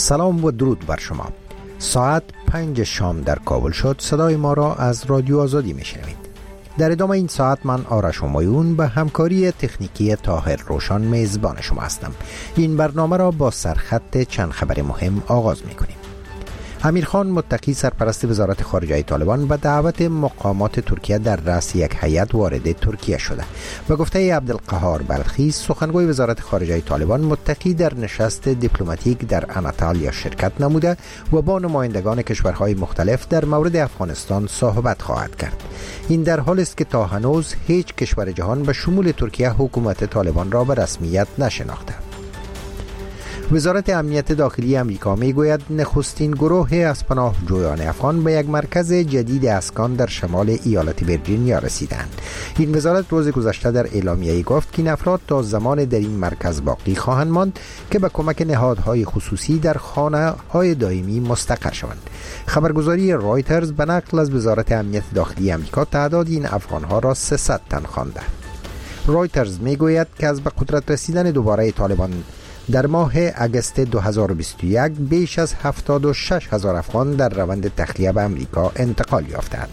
سلام و درود بر شما. ساعت 5 شام در کابل شد. صدای ما را از رادیو آزادی میشنوید. در ادامه این ساعت من آرش همایون به همکاری تکنیکی طاهر روشن میزبان شما هستم. این برنامه را با سرخط چند خبر مهم آغاز میکنیم. امیرخان متقی سرپرست وزارت خارجه طالبان به دعوت مقامات ترکیه در رأس یک هیئت وارد ترکیه شده. به گفته عبدالقهار بلخی سخنگوی وزارت خارجه طالبان، متقی در نشست دیپلماتیک در اناطالیا شرکت نموده و با نمایندگان کشورهای مختلف در مورد افغانستان صحبت خواهد کرد. این در حالی است که تا هنوز هیچ کشور جهان به شمول ترکیه حکومت طالبان را به رسمیت نشناخته. وزارت امنیت داخلی امریکا میگوید نخستین گروه از پناهجویان افغان به یک مرکز جدید اسکان در شمال ایالت ویرجینیا رسیدند. این وزارت روز گذشته در اعلامیه‌ای گفت که این افراد تا زمان در این مرکز باقی خواهند ماند که به کمک نهادهای خصوصی در خانه‌های دائمی مستقر شوند. خبرگزاری رایترز به نقل از وزارت امنیت داخلی امریکا تعداد این افغان‌ها را 300 تن خوانده. رایترز میگوید که از به قدرت رسیدن دوباره طالبان در ماه اگست 2021 بیش از 76,000 افغان در روند تخلیه به امریکا انتقال یافتند.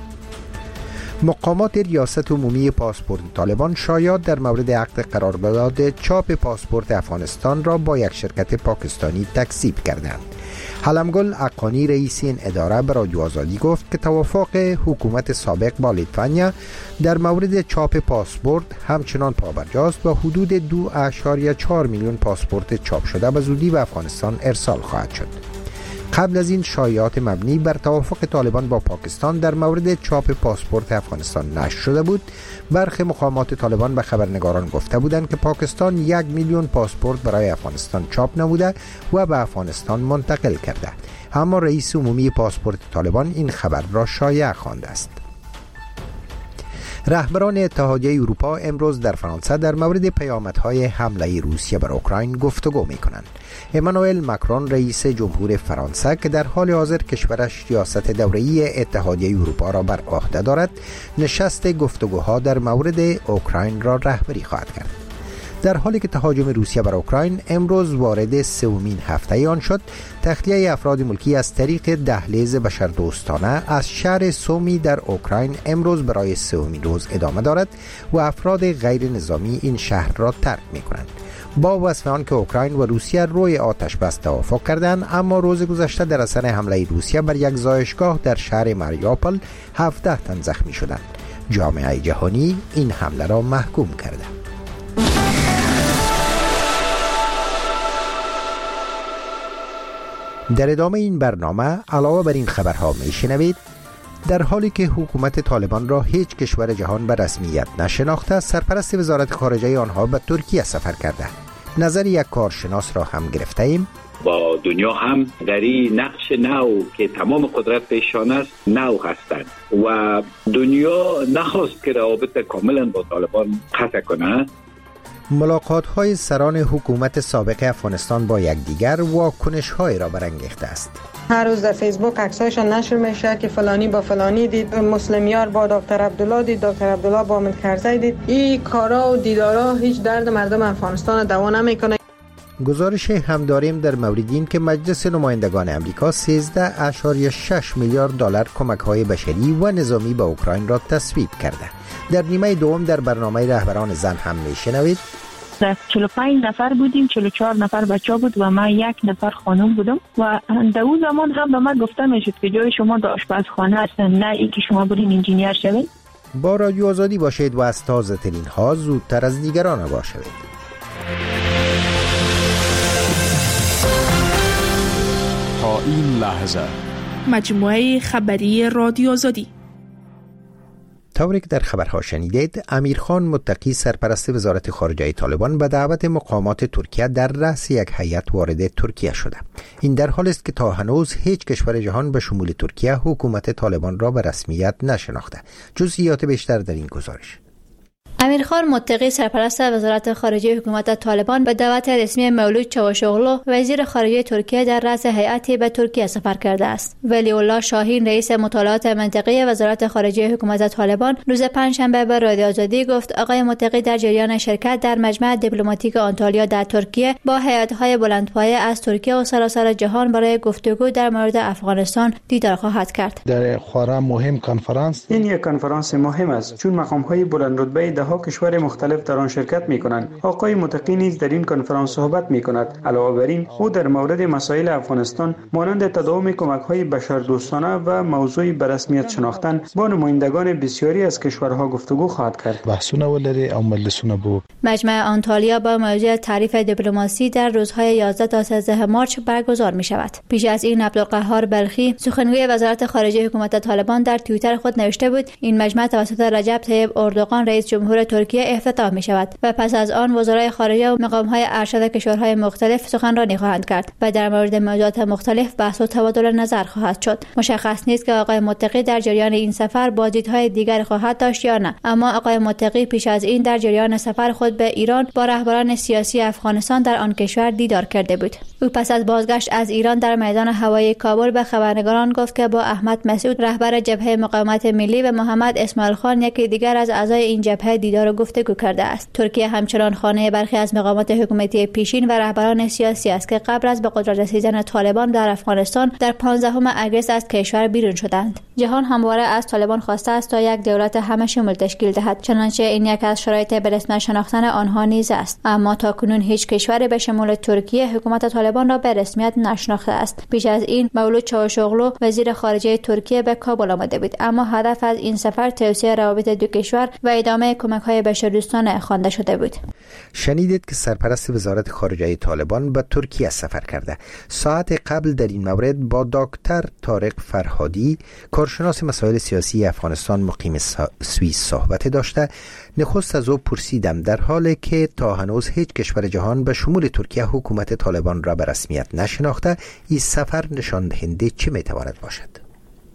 مقامات ریاست عمومی پاسپورت طالبان شایعات در مورد عقد قرارداد چاپ پاسپورت افغانستان را با یک شرکت پاکستانی تکذیب کردند. حلمگل اقانی رئیس این اداره به رادیو آزادی گفت که توافق حکومت سابق با لیتوانیا در مورد چاپ پاسپورت همچنان پابرجاست و حدود 2.4 میلیون پاسپورت چاپ شده به زودی به افغانستان ارسال خواهد شد. قبل از این شایعات مبنی بر توافق طالبان با پاکستان در مورد چاپ پاسپورت افغانستان نشر شده بود. برخی مقامات طالبان به خبرنگاران گفته بودند که پاکستان 1 میلیون پاسپورت برای افغانستان چاپ نموده و به افغانستان منتقل کرده، اما رئیس عمومی پاسپورت طالبان این خبر را شایع خوانده است. رهبران اتحادیه اروپا امروز در فرانسه در مورد پیامدهای حمله روسیه بر اوکراین گفتگو می‌کنند. امانوئل ماکرون رئیس جمهور فرانسه که در حال حاضر کشورش ریاست دوره‌ای اتحادیه اروپا را بر عهده دارد، نشست گفتگوها در مورد اوکراین را رهبری خواهد کرد. در حالی که تهاجم روسیه بر اوکراین امروز وارد سومین هفته آن شد، تخلیه افراد ملکی از طریق دهلیز بشردوستانه از شهر سومی در اوکراین امروز برای سومین روز ادامه دارد و افراد غیر نظامی این شهر را ترک می کنند. با وصف آن که اوکراین و روسیه روی آتش بس توافق کردند، اما روز گذشته در اثر حمله روسیه بر یک زایشگاه در شهر ماریوپول 17 تن زخمی شدند. جامعه جهانی این حمله را محکوم کرده. در ادامه این برنامه علاوه بر این خبرها میشنوید در حالی که حکومت طالبان را هیچ کشور جهان به رسمیت نشناخته، سرپرست وزارت خارجه آنها به ترکیه سفر کرده. نظر یک کارشناس را هم گرفته ایم. با دنیا هم در این نقش نو که تمام قدرت پیشان است نو هستند و دنیا نخواست که روابط کاملا با طالبان قطع کنه. ملاقات‌های سران حکومت سابق افغانستان با یکدیگر واکنش‌های را برانگیخته است. هر روز در فیسبوک عکسایشان نشر میشه که فلانی با فلانی دید، مسلمیار با دکتر عبدالله دید، دکتر عبدالله با حامد کرزی دید. این کارا و دیدارا هیچ درد مردم افغانستان دوا نمیکنه. گزارش هم داریم در مورد این که مجلس نمایندگان امریکا 13.6 میلیارد دلار کمک‌های بشری و نظامی به اوکراین را تصویب کرده. در نیمه دوم در برنامه رهبران زن هم میشنوید. 45 نفر بودیم، 44 نفر بچه بود و من 1 نفر خانم بودم و در اون زمان هم به من گفته میشد که جای شما در آشپزخانه است، نه اینکه شما برین انجینیر شوید. با رادیو آزادی باشید و از تازه ترین ها زودتر از دیگران آگاه شوید. تا این لحظه مجموعه خبری رادیو آزادی. طوری که در خبرها شنیدید، امیرخان متقی سرپرست وزارت خارجه طالبان به دعوت مقامات ترکیه در رأس یک هیئت وارد ترکیه شده. این در حالی است که تا هنوز هیچ کشور جهان به شمول ترکیه حکومت طالبان را به رسمیت نشناخته. جزئیات بیشتر در این گزارش. امیرخان متقی سرپرست وزارت خارجه حکومت طالبان به دعوت رسمی مولود چاوشوغلو وزیر خارجه ترکیه در رأس هیئتی به ترکیه سفر کرده است. ولی الله شاهین رئیس مطالعات منطقی وزارت خارجه حکومت طالبان روز پنجشنبه به رادیو آزادی گفت آقای متقی در جریان شرکت در مجمع دیپلماتیک آنتالیا در ترکیه با هیئت‌های بلندپایه از ترکیه و سراسر جهان برای گفتگو در مورد افغانستان دیدار خواهد کرد. در خورا مهم کنفرانس، این یک کنفرانس مهم است چون مقام‌های بلند رتبه ده‌ها کشور مختلف در آن شرکت می‌کنند. آقای متقی نیز در این کنفرانس صحبت می‌کند. علاوه بر این، او در مورد مسائل افغانستان مانند تداوم کمک‌های بشردوستانه و موضوع به رسمیت شناختن با نمایندگان بسیاری از کشورها گفتگو خواهد کرد. بحثونه ولري او مجلسونه بو. مجمع آنتالیا با موضوع تعریف دیپلماسی در روزهای 11 تا 13 مارس برگزار می‌شود. پیش از این عبدالقهار بلخی سخنگوی وزارت خارجه حکومت طالبان در توییتر خود نوشته بود این مجمع توسط رجب طیب اردوغان رئیس جمهور ترکیه افتتاح می‌شود و پس از آن وزرای خارجه و مقام‌های ارشد کشورهای مختلف سخنرانی خواهند کرد و در مورد موضوعات مختلف بحث و تبادل نظر خواهد شد. مشخص نیست که آقای متقی در جریان این سفر بازدیدهای دیگر خواهد داشت یا نه، اما آقای متقی پیش از این در جریان سفر خود به ایران با رهبران سیاسی افغانستان در آن کشور دیدار کرده بود. او پس از بازگشت از ایران در میدان هوایی کابل به خبرنگاران گفت که با احمد مسعود رهبر جبهه مقاومت ملی و محمد اسماعیل خان یکی دیگر از اعضای این جبهه دیدار و گفتگو کرده است. ترکیه همچنان خانه برخی از مقامات حکومتی پیشین و رهبران سیاسی است که قبل از به قدرت رسیدن طالبان در افغانستان در 15 اگست از کشور بیرون شدند. جهان همواره از طالبان خواسته است تا یک دولت همه شمول تشکیل دهد، چنانچه این یک از شرایط به رسمیت شناختن آنها نیز است. اما تاکنون هیچ کشوری به شمول ترکیه حکومت طالبان را به رسمیت نشناخته است. پیش از این مولود چاوشوغلو وزیر خارجه ترکیه به کابل آمده بود، اما هدف از این سفر توسعه روابط دو کشور و ادامه کمک‌های بشردوستانه خوانده شده بود. شنیدید که سرپرست وزارت خارجه طالبان به ترکیه سفر کرده. ساعت قبل در این مورد با دکتر طارق فرهادی کارشناس مسائل سیاسی افغانستان مقیم سوئیس صحبت داشته. نخست از او پرسیدم در حالی که تا هنوز هیچ کشور جهان به شمول ترکیه حکومت طالبان را به رسمیت نشناخته، این سفر نشان دهنده چه میتواند باشد؟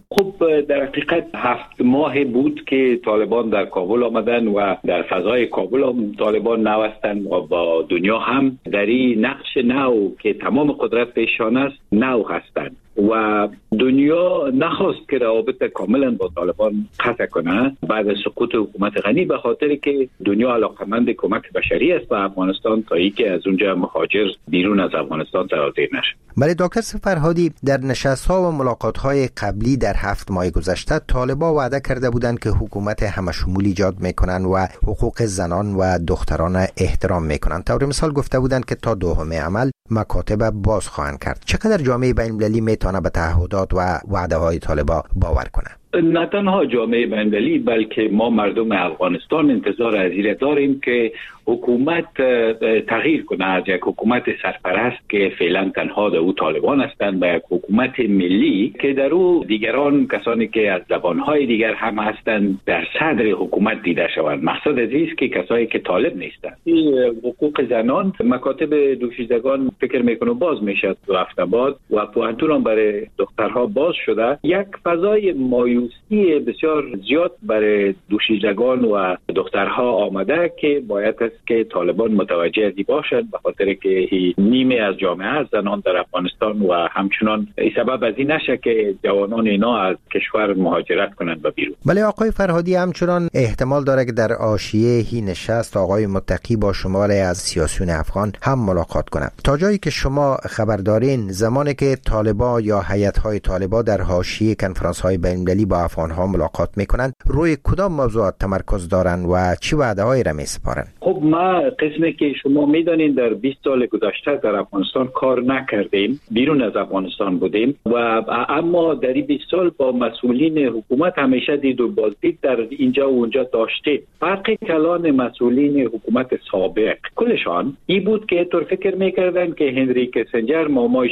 خب در حقیقت 7 ماه بود که طالبان در کابل آمدن و در فضای کابل هم طالبان نوستن و با دنیا هم در این نقش نو که تمام قدرت پیشان است نو هستند و دنیا نخواست که روابط کاملا با طالبان قطع کنه بعد از سقوط حکومت غنی، به خاطر که دنیا علاقمند کمک بشری است به افغانستان تا اینکه از اونجا مهاجر بیرون از افغانستان سرازیر نشه. بله دکتر فرهادی، در نشست‌ها و ملاقات‌های قبلی در 7 ماه گذشته طالبان وعده کرده بودند که حکومت همشمول ایجاد میکنن و حقوق زنان و دختران احترام میکنن. طور مثال گفته بودند که تا دوم عمل مکاتب باز خواهند کرد. چقدر جامعه بین‌المللی میتونه به تعهدات و وعده‌های طالبان باور کنه؟ نه تنها جامعه بین‌المللی بلکه ما مردم افغانستان انتظار از این داریم که حکومت تغییر کنه از یک حکومت سرپرست که فعلا تنها در او طالبان هستند به یک حکومت ملی که در او دیگران کسانی که از زبانهای دیگر هم هستند در صدر حکومت دیده شوند. مقصد از این است که کسایی که طالب نیستند. حقوق زنان مکاتب دوشیزگان فکر میکنه باز میشه تو هفته بعد و پوهنتون هم برای دخترها باز شده. یک فضای مایوسی بسیار زیاد برای دوشیزگان و دخترها آمده که باید که طالبان متوجه ازی باشند، به خاطر که نیمه از جامعه زنان در افغانستان و همچنان سبب از این نشه که جوانان اینا از کشور مهاجرت کنند به بیرون. بله آقای فرهادی، همچنان احتمال داره که در حاشیه هی نشست آقای متقی با شماری از سیاسیون افغان هم ملاقات کنند. تا جایی که شما خبر دارین، زمانی که طالبان یا هیئت‌های طالبان در حاشیه کنفرانس‌های بین‌المللی با افغان‌ها ملاقات میکنند، روی کدام موضوعات تمرکز دارن و چه وعده‌هایی را میسپارن؟ خب ما قسمی که شما میدانید در 20 سال گذشته در افغانستان کار نکردیم، بیرون از افغانستان بودیم و اما در این 20 سال با مسئولین حکومت همیشه دید و بازدید در اینجا و اونجا داشتیم. فرق کلان مسئولین حکومت سابق کلشان این بود که طور فکر میکردن که هنری کیسنجر مامایشان است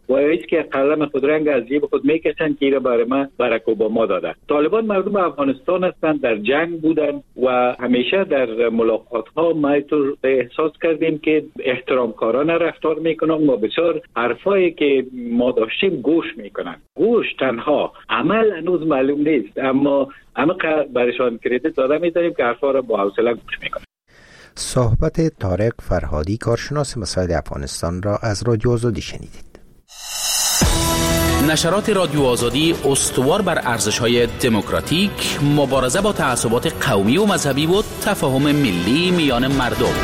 و هیچ که قلم خود رنگ از جیب خود میکشن که اینا برای ما باراک اوباما داده. طالبان مردم افغانستان هستند، در جنگ بودن و همیشه در ملاقات ها ما تو احساس کردیم که احترامکارانه رفتار میکنن و بسیار حرفایی که ما داشتیم گوش میکنن. گوش تنها، عمل هنوز معلوم نیست، اما برایشان کردیت داده میداریم که حرفا را با حوصله گوش میکنن. صحبت طارق فرهادی، کارشناس مسائل افغانستان را از رادیو آزادی شنیدید. نشرات رادیو آزادی استوار بر ارزش‌های دموکراتیک، مبارزه با تعصبات قومی و مذهبی و تفاهم ملی میان مردم.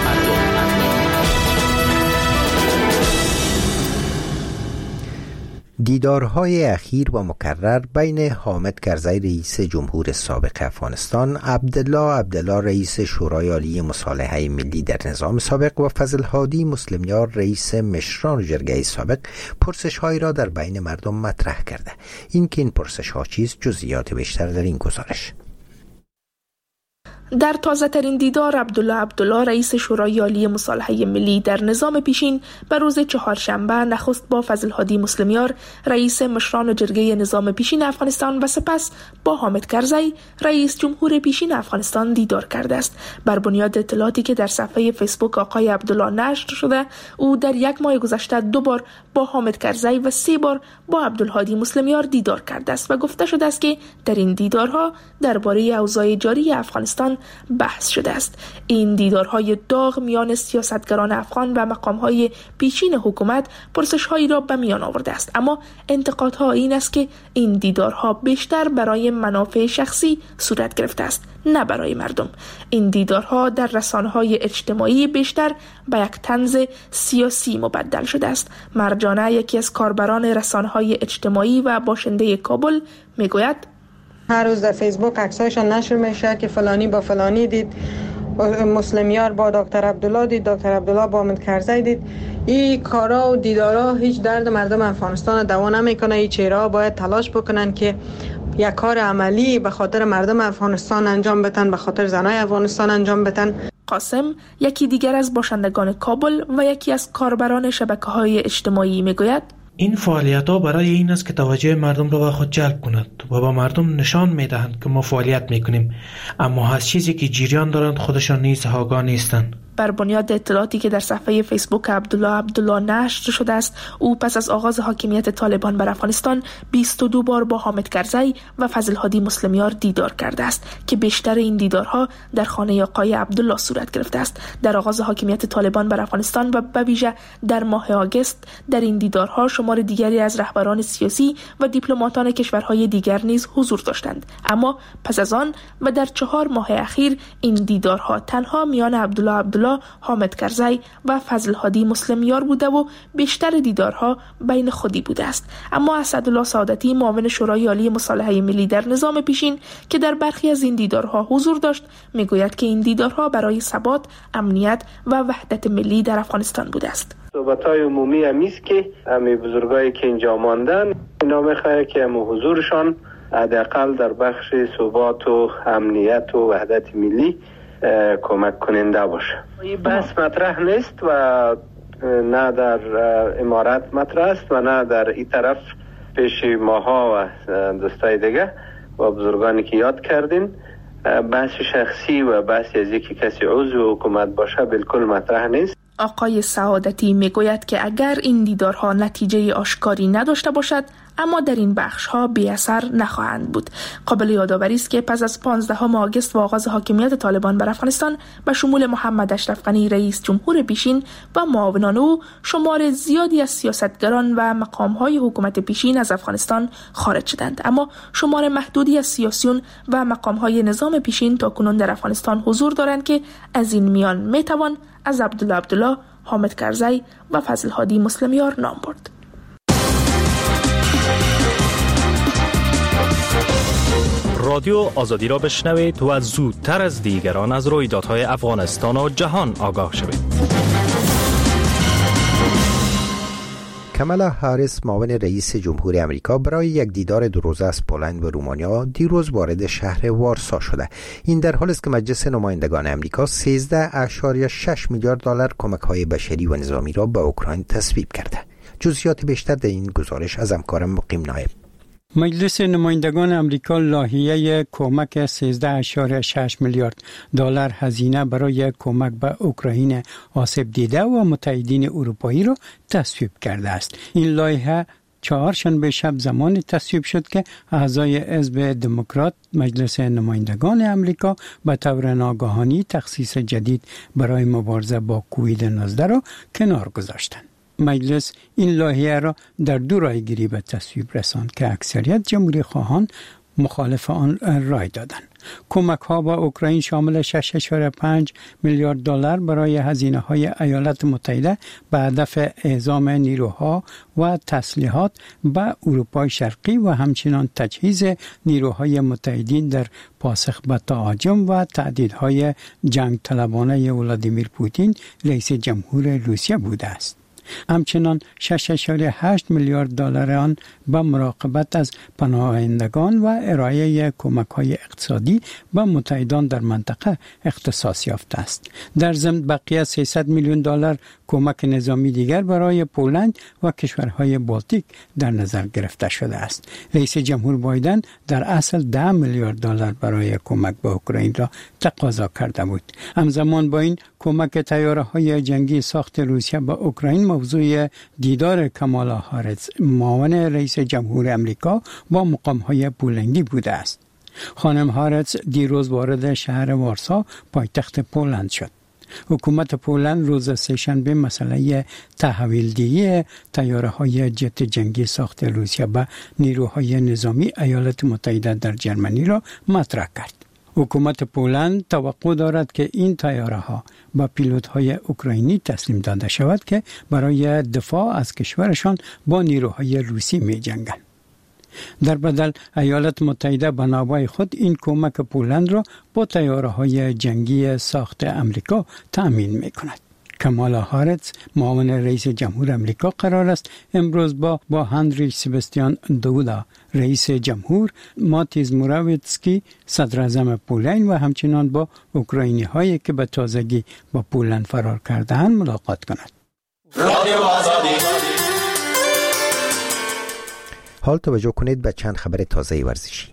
دیدارهای اخیر و مکرر بین حامد کرزی رئیس جمهور سابق افغانستان، عبدالله رئیس شورای عالی مصالحه ملی در نظام سابق و فضل هادی مسلمیار رئیس مشران جرگه سابق پرسش‌هایی را در بین مردم مطرح کرده. این پرسش‌ها چیست؟ جزئیات بیشتر در این گزارش. در تازه ترین دیدار عبدالله رئیس شورای عالی مصالحه ملی در نظام پیشین به روز چهارشنبه نخست با فضل هادی مسلمیار رئیس مشران جرگه نظام پیشین افغانستان و سپس با حامد کرزی رئیس جمهور پیشین افغانستان دیدار کرده است. بر بنیاد اطلاعاتی که در صفحه فیسبوک آقای عبدالله نشر شده، او در 1 ماه گذشته 2 بار با حامد کرزی و 3 بار با عبدالهادی مسلمیار دیدار کرده است و گفته شده است که در این دیدارها درباره اوضاع جاری افغانستان بحث شده است. این دیدارهای داغ میان سیاستگران افغان و مقامهای پیشین حکومت پرسش‌هایی را به میان آورده است، اما انتقادها این است که این دیدارها بیشتر برای منافع شخصی صورت گرفته است، نه برای مردم. این دیدارها در رسانه‌های اجتماعی بیشتر به یک طنز سیاسی مبدل شده است. مرجانه، یکی از کاربران رسانه‌های اجتماعی و باشنده کابل، میگوید هر روز در فیسبوک عکسایشان نشر میشه که فلانی با فلانی دید، مسلمیار با دکتر عبدالله دید، دکتر عبدالله با حامد کرزی دید. این کارا و دیدارا هیچ درد مردم افغانستان دوا نمیکنه. این چهره‌ها باید تلاش بکنن که یک کار عملی به خاطر مردم افغانستان انجام بدن، به خاطر زنای افغانستان انجام بدن. قاسم، یکی دیگر از باشندگان کابل و یکی از کاربران شبکه‌های اجتماعی، میگوید این فعالیت‌ها برای این است که توجه مردم را به خود جلب کند و با مردم نشان می‌دهند که ما فعالیت می‌کنیم، اما از چیزی که جریان دارند خودشان نیز آگاه نیستند. بر بنیاد اطلاعاتی که در صفحه فیسبوک عبدالله نشر شده است، او پس از آغاز حاکمیت طالبان بر افغانستان 22 بار با حامد کرزی و فضل هادی مسلمیار دیدار کرده است که بیشتر این دیدارها در خانه آقای عبدالله صورت گرفته است. در آغاز حاکمیت طالبان بر افغانستان و به ویژه در ماه آگوست در این دیدارها شمار دیگری از رهبران سیاسی و دیپلماتان کشورهای دیگر نیز حضور داشتند، اما پس از آن و در 4 ماه اخیر این دیدارها تنها میان عبدالله حامد کرزی و فضل هادی مسلمیار بوده و بیشتر دیدارها بین خودی بوده است. اما اسدالله سعادتی، معاون شورای عالی مصالحه ملی در نظام پیشین که در برخی از این دیدارها حضور داشت، میگوید که این دیدارها برای ثبات، امنیت و وحدت ملی در افغانستان بوده است. صحبت‌های عمومی همیست که همه بزرگایی که اینجا ماندن اینا میخواه که همه حضورشان حداقل در بخش ثبات و امنیت و وحدت ملی کمک کننده باشه. این بحث مطرح نیست و نه در امارات مطرح است و نه در این طرف پیش ماها و دوستای دیگه و بزرگانی که یاد کردین. بحث شخصی و بحث از اینکه کسی عضو حکومت باشه بالکل مطرح نیست. آقای سعادتی میگوید که اگر این دیدارها نتیجه آشکاری نداشته باشد، اما در این بخش‌ها بی اثر نخواهند بود. قابل یادآوری است که پس از 15 آگوست و آغاز حاکمیت طالبان بر افغانستان به شمول محمد اشرف غنی رئیس جمهور پیشین و معاونان او، شمار زیادی از سیاستگران و مقام‌های حکومت پیشین از افغانستان خارج شدند، اما شمار محدودی از سیاسیون و مقام‌های نظام پیشین تاکنون در افغانستان حضور دارند که از این میان میتوان از عبدالله، حامد کرزی و فضل هادی مسلمیار نام برد. رادیو آزادی را بشنوید و زودتر از دیگران از رویدادهای افغانستان و جهان آگاه شوید. کامالا هاریس، معاون رئیس جمهور آمریکا، برای یک دیدار 2 روزه از پولند و رومانیا دیروز وارد شهر وارسا شده. این در حالی است که مجلس نمایندگان آمریکا 13.6 میلیارد دلار کمک‌های بشری و نظامی را به اوکراین تصویب کرده. جزئیات بیشتر در این گزارش از همکارم مقیم نایب. مجلس نمایندگان امریکا لایحه کمک 13.6 میلیارد دلار هزینه برای کمک به اوکراین آسیب دیده و متحدین اروپایی را تصویب کرده است. این لایحه چهارشنبه شب زمان تصویب شد که اعضای حزب دموکرات مجلس نمایندگان امریکا به طور ناگهانی تخصیص جدید برای مبارزه با کووید 19 را کنار گذاشتند. مجلس این لایحه را در دو رایگیری به تصویب رساند که اکثریت جمهوری خواهان مخالف آن رای دادند. کمک ها با اوکراین شامل 6.5 میلیارد دلار برای هزینه های ایالات متحده به هدف اعزام نیروها و تسلیحات به اروپای شرقی و همچنین تجهیز نیروهای متحدین در پاسخ به تهاجم و تهدیدهای جنگ طلبانه ولادیمیر پوتین رئیس جمهور روسیه بوده است. همچنان 6.8 میلیارد دلار آن به مراقبت از پناهندگان و ارائه کمک‌های اقتصادی به متحدان در منطقه اختصاص یافته است. در ضمن بقیه 300 میلیون دلار کمک نظامی دیگر برای پولند و کشورهای بالتیک در نظر گرفته شده است. رئیس جمهور بایدن در اصل 10 میلیارد دلار برای کمک به اوکراین را تقاضا کرده بود. همزمان با این کمک طیاره‌های جنگی ساخت روسیه به اوکراین موضوع دیدار کامالا هاریس معاون رئیس جمهور امریکا با مقام‌های پولندی بوده است. خانم هاریس دیروز وارد شهر وارسا پایتخت پولند شد. حکومت پولند روز سه‌شنبه مسئله تحویل‌دهی طیاره‌های جت جنگی ساخت روسیه به نیروهای نظامی ایالات متحده در جرمنی را مطرح کرد. حکومت پولند توقع دارد که این طیاره‌ها با پیلوت‌های اوکراینی تسلیم داده شود که برای دفاع از کشورشان با نیروهای روسی می‌جنگند. در بدل ایالات متحده به نوبه خود این کمک پولند را با طیاره‌های جنگی ساخت امریکا تأمین می‌کند. کامالا هاریس معاون رئیس جمهور امریکا قرار است امروز با هنری سباستیان دودا رئیس جمهور، ماتیز موراویتسکی صدر اعظم پولند و همچنان با اوکراینی هایی که به تازگی با پولند فرار کرده‌اند ملاقات کند. حال توجه کنید به چند خبر تازه ورزشی.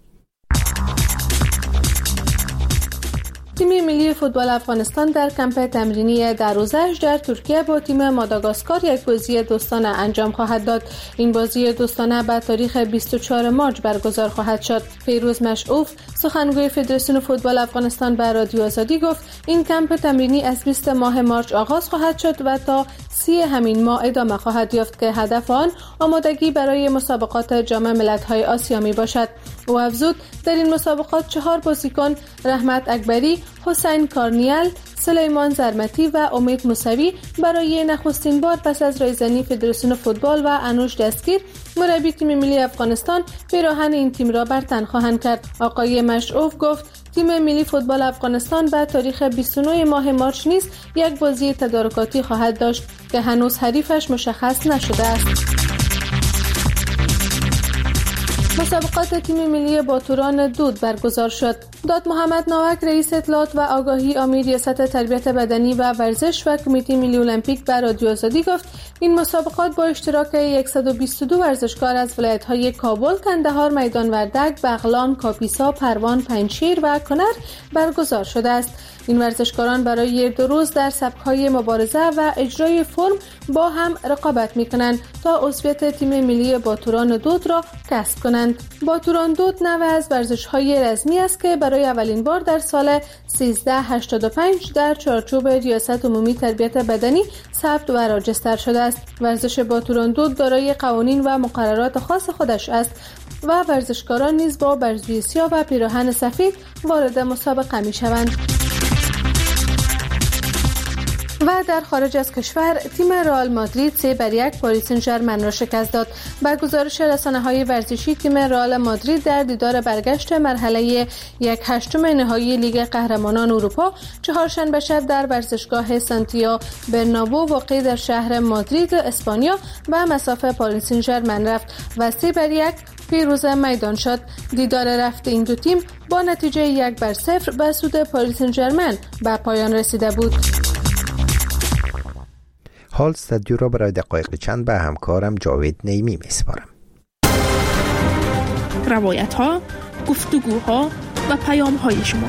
تیم ملی فوتبال افغانستان در کمپ تمرینی در روزش در ترکیه با تیم ماداگاسکار یک بازی دوستانه انجام خواهد داد. این بازی دوستانه به تاریخ 24 مارس برگزار خواهد شد. فیروز مشعوف سخنگوی فدراسیون فوتبال افغانستان به رادیو آزادی گفت این کمپ تمرینی از 20 ماه مارس آغاز خواهد شد و تا 30 همین ماه ادامه خواهد یافت که هدف آن آمادگی برای مسابقات جام ملت‌های آسیا می باشد. او افزود در این مسابقات 4 بازیکن رحمت اکبری، حسین کارنیل، سلیمان زرمتی و امید موسوی برای نخستین بار پس از رایزنی فدراسیون فوتبال و انوش دستگیر مربی تیم ملی افغانستان پیراهن این تیم را بر تن خواهند کرد. آقای مشعوف گفت تیم ملی فوتبال افغانستان به تاریخ 29 ماه مارس نیز یک بازی تدارکاتی خواهد داشت که هنوز حریفش مشخص نشده است. مسابقات تیم ملی باتوران دود برگزار شد. داد محمد ناوک رئیس اطلاعات و آگاهی امیر ریاست تربیت بدنی و ورزش و کمیته ملی المپیک بر رادیو آزادی گفت این مسابقات با اشتراک 122 ورزشکار از ولایت‌های کابل، کندهار، میدان وردک، بغلان، کاپیسا، پروان، پنجشیر و کنر برگزار شده است. این ورزشکاران برای 2 روز در سبک‌های مبارزه و اجرای فرم با هم رقابت می‌کنند تا عضویت تیم ملی باتوران دود را کسب کنند. باتوران دود نوع از ورزش‌های رزمی است که برای اولین بار در سال 1385 در چارچوب ریاست عمومی تربیت بدنی ثبت و راجستر شده است. ورزش باتوران دود دارای قوانین و مقررات خاص خودش است و ورزشکاران نیز با برزوی سیاه و پیراهن سفید وارد مسابقه می‌شوند. و در خارج از کشور تیم رئال مادرید 3-1 پاریس سن ژرمن را شکست داد. با گزارش رسانه‌های ورزشی تیم رئال مادرید در دیدار برگشت مرحله 1/8 نهایی لیگ قهرمانان اروپا چهارشنبه شب در ورزشگاه سانتیاگو برنابو واقع در شهر مادرید اسپانیا به مصاف پاریس سن ژرمن رفت و 3-1 پیروز میدان شد. دیدار رفت این دو تیم با نتیجه 1-0 به سود پاریس سن ژرمن به پایان رسیده بود. حال استودیو را برای دقایق چند به همکارم جاوید نیمی میسپارم. روایت ها، گفتگوها و پیام های شما.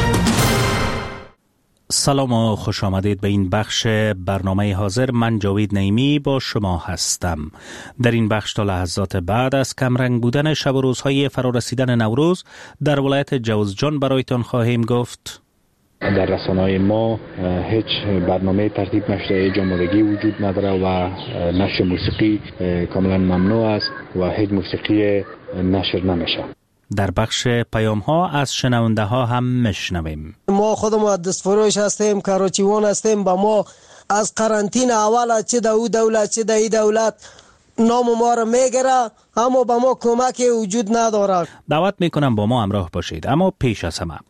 سلام و خوش آمدید به این بخش برنامه حاضر. من جاوید نیمی با شما هستم. در این بخش تا لحظات بعد از کمرنگ بودن شب و روزهای فرارسیدن نوروز در ولایت جوزجان برایتان خواهیم گفت. در رسانه‌های ما هیچ برنامه ترتیب نشده، جامدگی وجود نداره و نشر موسیقی کاملا ممنوع است و هیچ موسیقی نشر نمیشه. در بخش پیام ها از شنونده ها هم میشنویم. ما خودمون دستفروش هستیم، کاروچیوان هستیم. با ما از قرنطینه اول چه دو دولت چه دهی دولت نام ما را میگیره، اما با ما کمکی وجود نداره. دعوت میکنم با ما همراه باشید. اما پیش از همه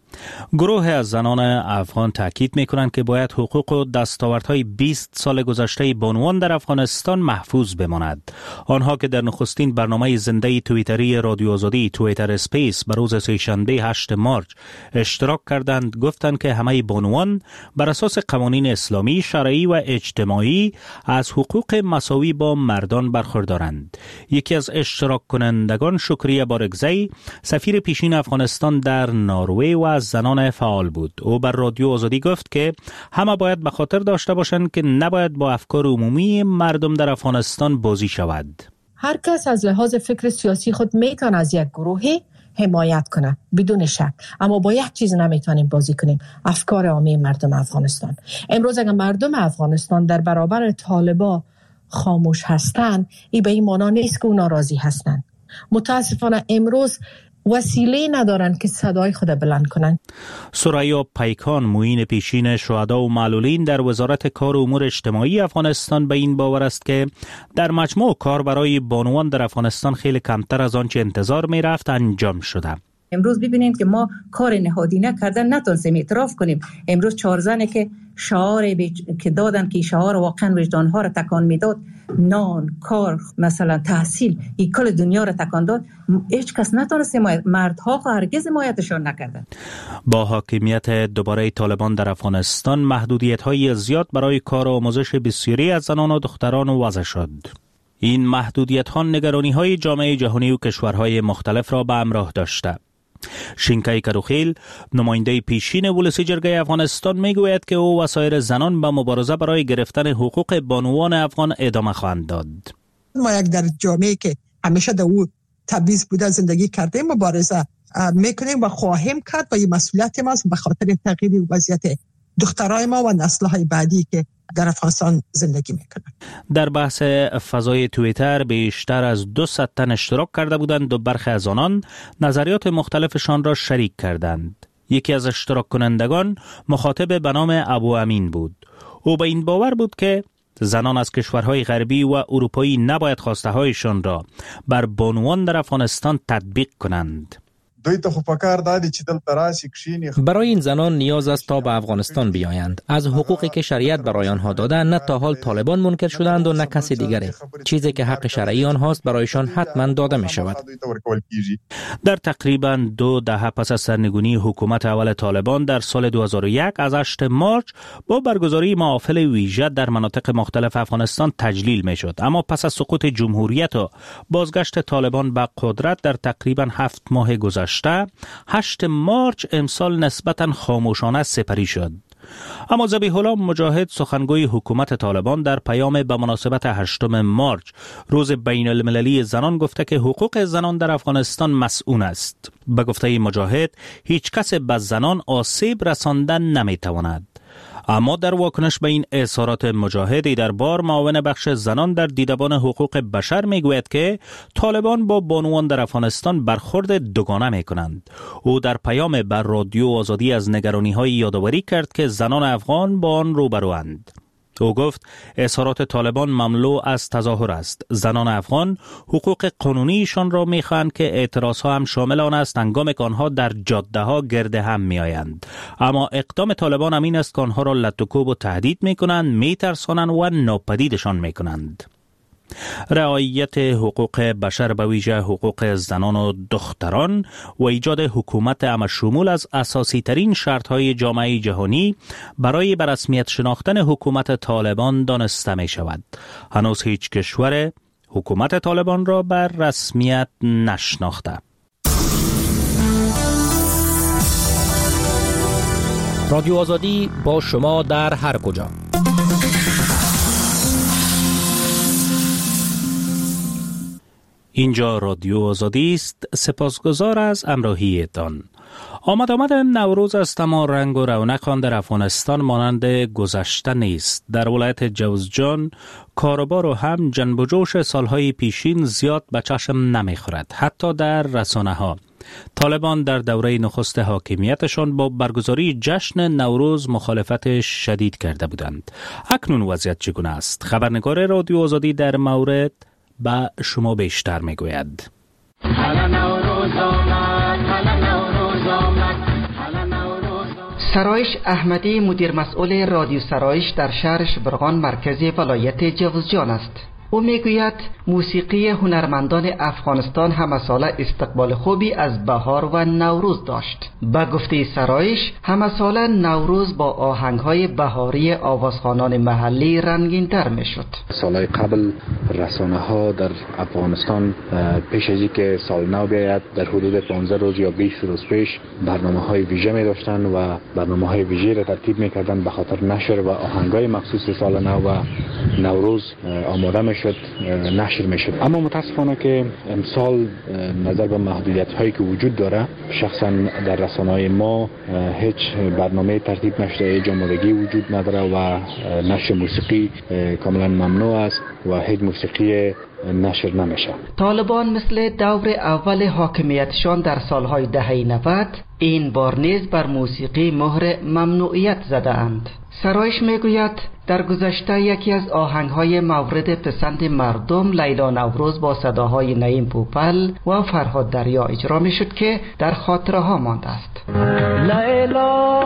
گروه از زنان افغان تاکید میکنند که باید حقوق و دستاوردهای 20 سال گذشته بانوان در افغانستان محفوظ بماند. آنها که در نخستین برنامه زنده توییتری رادیو آزادی توییتر اسپیس بر روز سه‌شنبه 8 مارچ اشتراک کردند، گفتند که همه بانوان بر اساس قوانین اسلامی، شرعی و اجتماعی از حقوق مساوی با مردان برخوردارند. یکی از اشتراک کنندگان، شکریه بارگزی، سفیر پیشین افغانستان در نروژ و از زنان فعال بود. او بر رادیو آزادی گفت که همه باید به خاطر داشته باشند که نباید با افکار عمومی مردم در افغانستان بازی شود. هر کس از لحاظ فکر سیاسی خود میتونه از یک گروهی حمایت کنه بدون شک، اما با یک چیز نمیتونیم بازی کنیم: افکار عامی مردم افغانستان. امروز اگر مردم افغانستان در برابر طالبان خاموش هستند، این به این معنا نیست که اونا راضی هستند. متاسفانه امروز وسیله ندارن که صدای خود بلند کنن. ثریا پیکان، معین پیشین شهدا و معلولین در وزارت کار و امور اجتماعی افغانستان، به این باور است که در مجموع کار برای بانوان در افغانستان خیلی کمتر از آنچه انتظار می رفت انجام شده. امروز ببینیم که ما کار نهادینه کردن نتونستیم اعتراف کنیم. امروز 4 زنه که شعار که دادن که شعار واقعا وجدانها را تکان میداد، نان، کار، مثلا تحصیل، این کل دنیا را تکان داد، هیچ کس نتونست مردها هرگز حمایتشان نکردند. با حاکمیت دوباره طالبان در افغانستان، محدودیت‌های زیاد برای کار و آموزش بسیاری از زنان و دختران وضع شد. این محدودیت‌ها نگرانی‌های جامعه جهانی و کشورهای مختلف را به همراه داشته. شینکای کروخیل، نماینده پیشین ولسی جرگه افغانستان، میگوید که او و سایر زنان به مبارزه برای گرفتن حقوق بانوان افغان ادامه خواهند داد. ما یک در جامعه که همیشه در او تبعیض بوده زندگی کردیم مبارزه میکنیم و خواهیم کرد و این مسئولیت ماست به خاطر تغییر وضعیت دخترای ما و نسل‌های بعدی که در افغانستان زندگی میکنن. در بحث فضای توییتر بیشتر از 200 تن اشتراک کرده بودند و برخی از آنان نظریات مختلفشان را شریک کردند. یکی از اشتراک کنندگان مخاطب به نام ابو امین بود. او به این باور بود که زنان از کشورهای غربی و اروپایی نباید خواسته هایشان را بر بانوان در افغانستان تطبیق کنند. برای این زنان نیاز است تا به افغانستان بیایند. از حقوقی که شریعت برای آنها داده نه تا حال طالبان منکر شدند و نه کسی دیگری. چیزی که حق شرعی آنهاست برایشان حتما داده می شود. در تقریبا 2 دهه پس از سرنگونی حکومت اول طالبان در سال 2001 از 8 مارچ با برگزاری محافل ویژه در مناطق مختلف افغانستان تجلیل می شد. اما پس از سقوط جمهوریت و بازگشت طالبان به قدرت در تقریبا 7 ماه گذشته 8 مارچ امسال نسبتاً خاموشانه سپری شد. اما ذبیح الله مجاهد، سخنگوی حکومت طالبان، در پیام به مناسبت 8 مارچ روز بین المللی زنان گفته که حقوق زنان در افغانستان مسئول است. به گفته مجاهد هیچ کس به زنان آسیب رساندن نمیتواند. اما در واکنش به این اظهارات مجاهدی در بار، معاون بخش زنان در دیدبان حقوق بشر میگوید که طالبان با بانوان در افغانستان برخورد دوگانه میکنند. او در پیام بر رادیو آزادی از نگرانی‌های یادآوری کرد که زنان افغان با آن روبروند. او گفت اظهارات طالبان مملو از تظاهر است. زنان افغان حقوق قانونیشان را میخواهند که اعتراضها هم شامل آن است هنگامی که آنها در جاده ها گرد هم میآیند. اما اقدام طالبان همین است که آنها را لط و کوب و تهدید میکنند، میترسانند و ناپدیدشان میکنند. رعایت حقوق بشر به ویژه حقوق زنان و دختران و ایجاد حکومت عام‌شمول از اساسی ترین شرط‌های جامعه جهانی برای به رسمیت شناختن حکومت طالبان دانسته می شود. هنوز هیچ کشور حکومت طالبان را بر رسمیت نشناخته. رادیو آزادی با شما در هر کجا. اینجا رادیو آزادی است. سپاسگزار از همراهیتان. آمد نوروز است، اما رنگ و رونق آن در افغانستان مانند گذشته نیست. در ولایت جوزجان کاروبار و هم جنب و جوش سالهای پیشین زیاد به چشم نمیخورد. حتی در رسانه ها طالبان در دوره نخست حاکمیتشان با برگزاری جشن نوروز مخالفت شدید کرده بودند. اکنون وضعیت چگونه است؟ خبرنگار رادیو آزادی در مورد به شما بیشتر میگوید. سرایش احمدی مدیر مسئول رادیو سرایش در شهر شبرغان مرکز ولایت جوزجان است. او میگوید موسیقی هنرمندان افغانستان همه ساله استقبال خوبی از بهار و نوروز داشت. به گفته سرایش همه ساله نوروز با آهنگ‌های بهاری آوازخوانان محلی رنگین‌تر میشد. سالهای قبل رسانه‌ها در افغانستان پیش از اینکه سال نو بیاید در حدود 15 روز یا 20 روز پیش برنامه‌های ویژه می داشتند و برنامه‌های ویژه را ترتیب می‌کردند به خاطر نشر و آهنگ‌های مخصوص سال نو و نوروز آماده میشد، نشر میشد. اما متاسفانه که امسال نظر به محدودیت‌هایی که وجود داره، شخصا در رسانه‌های ما هیچ برنامه ترتیب نشده، جمع‌آوری وجود نداره و نشر موسیقی کاملا ممنوع است و هیچ موسیقی نشر نمیشه. طالبان مثل دور اول حاکمیتشان در سالهای دهه 90 این بار نیز بر موسیقی مهر ممنوعیت زده اند. سرایش میگوید در گذشته یکی از آهنگ‌های مورد پسند مردم لیلا نوروز با صداهای نعیم پوپل و فرهاد دریا اجرا میشد که در خاطره ها مانده است. لیلا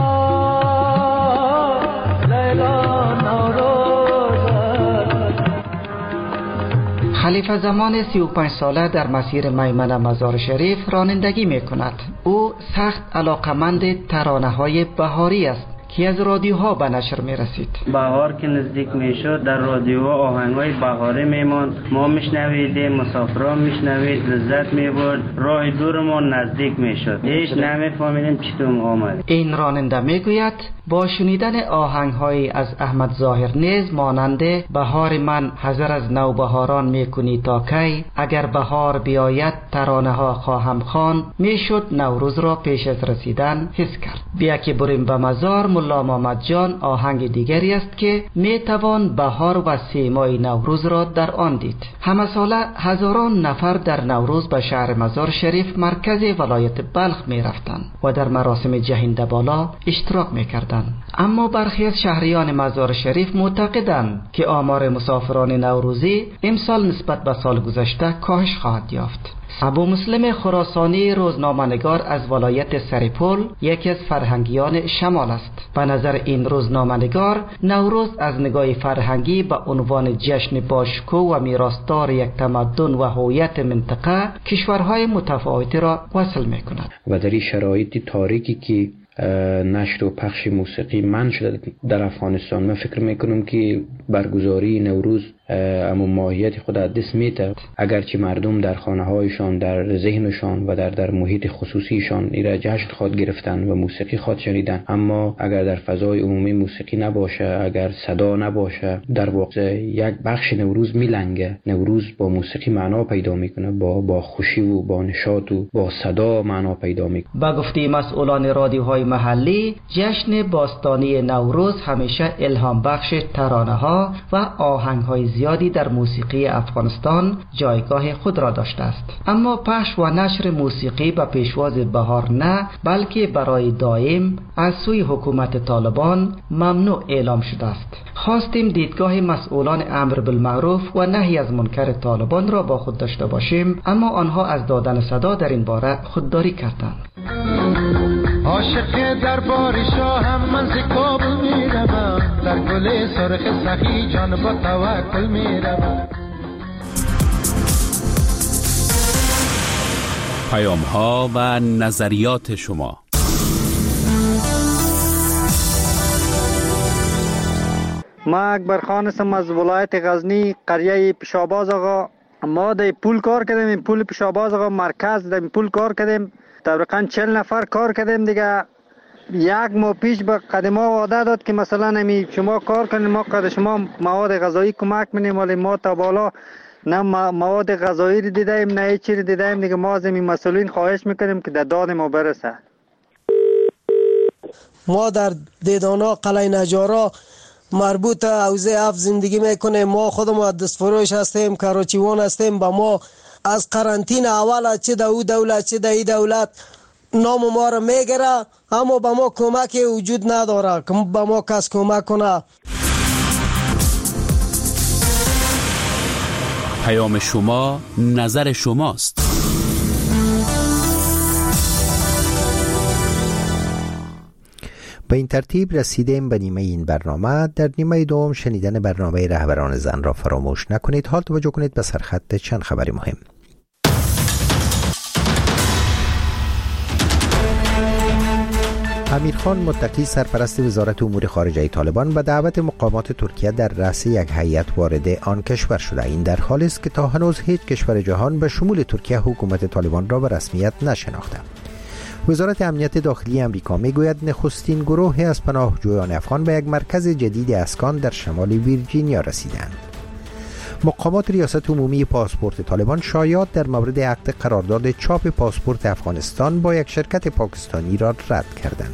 خلیفه زمان 35 ساله در مسیر میمنه مزار شریف رانندگی می کند. او سخت علاقمند ترانه‌های بهاری است که از رادیوها به نشر می رسید. بهار که نزدیک می شد در رادیوها آهنگ‌های بهاری می ماند، ما میشنویدیم، مسافران میشنوید، لذت می برد، راه دورمان نزدیک می شد، هیچ نمی‌فهمیدیم چطور آمد. این راننده می گوید با شنیدن آهنگ‌های از احمد ظاهر نیز مانند بهار من حذر از نوبهاران میکنی تا کی، اگر بهار بیاید ترانه ها خواهم خواند، میشد نوروز را پیش از رسیدن حس کرد. بیا که بریم به مزار ملا محمد جان آهنگ دیگری است که میتوان بهار و سیمای نوروز را در آن دید. همه ساله هزاران نفر در نوروز به شهر مزار شریف مرکز ولایت بلخ میرفتند و در مراسم جهنده بالا اشتراک میکردند. اما برخی از شهریان مزار شریف معتقدند که آمار مسافران نوروزی امسال نسبت به سال گذشته کاهش خواهد یافت. ابو مسلم خراسانی روزنامه‌نگار از ولایت سرپل یکی از فرهنگیان شمال است. به نظر این روزنامه‌نگار نوروز از نگاه فرهنگی به عنوان جشن باشکوه و میراثدار یک تمدن و هویت منطقه کشورهای متفاوتی را وصل می‌کند. و در این شرایط تاریکی که نشر و پخش موسیقی منع شده در افغانستان، من فکر میکنم که برگزاری نوروز اما ماهیت خود از دست میده. اگرچه مردم در خانه هایشان، در ذهنشان و در محیط خصوصیشان ایره جشن خواد گرفتن و موسیقی خواد شنیدن، اما اگر در فضای عمومی موسیقی نباشه، اگر صدا نباشه، در واقع یک بخش نوروز میلنگه. نوروز با موسیقی معنا پیدا میکنه، با خوشی و با نشاط و با صدا معنا پیدا میکنه. با گفته مسئولان رادیوهای محلی، جشن باستانی نوروز همیشه الهام بخش ترانه ها و آهنگ های زیادی در موسیقی افغانستان جایگاه خود را داشته است. اما پخش و نشر موسیقی به پیشواز بهار نه، بلکه برای دائم از سوی حکومت طالبان ممنوع اعلام شده است. خواستیم دیدگاه مسئولان امر بالمعروف و نهی از منکر طالبان را با خود داشته باشیم، اما آنها از دادن صدا در این باره خودداری کردند. عاشق دربار شاهم من ز کابل میروم، در گل سرخ سخی جان با توکل میروم. پیام‌ها و نظریات شما. ما اکبر خان هستم از ولایت غزنی، قریه پیشاباز آقا. ما در پول کار کردیم، این پول پیشاباز آقا مرکز در پول کار کردیم، تقریبا 40 نفر کار کردیم دیگه. یک ماه پیش به قدما وعده داد که مثلا شما کار کنید، ما قد شما مواد غذایی کمک می‌کنیم، ولی ما تا بالا نه مواد غذایی رو دیدیم نه هیچ چیزی دیدیم دیگه. ما از این مسئولین خواهش میکنیم که در داد ما برسه. ما در دیدانا قلعه نجارا مربوط حوزه 7 زندگی میکنیم. ما خودمون دستفروش هستیم، کراچیوان هستیم. با ما از قرنطینه اول چه در او دولت چه در این دولت نام ما را میگیره، اما با ما کمکی وجود نداره که با ما کس کمک کنه. پیام شما، نظر شماست. به این ترتیب رسیدیم به نیمه این برنامه. در نیمه دوم شنیدن برنامه رهبران زن را فراموش نکنید. حال توجه کنید به سرخط چند خبری مهم. امیر خان متقی سرپرست وزارت امور خارجه طالبان به دعوت مقامات ترکیه در رأس یک هیئت وارد آن کشور شده. این در حالی است که تا هنوز هیچ کشور جهان به شمول ترکیه حکومت طالبان را به رسمیت نشناخته. وزارت امنیت داخلی امریکا میگوید نخستین گروه از پناهجویان افغان به یک مرکز جدید اسکان در شمال ویرجینیا رسیدند. مقامات ریاست عمومی پاسپورت طالبان شایعات در مورد عقد قرارداد چاپ پاسپورت افغانستان با یک شرکت پاکستانی را رد کردند.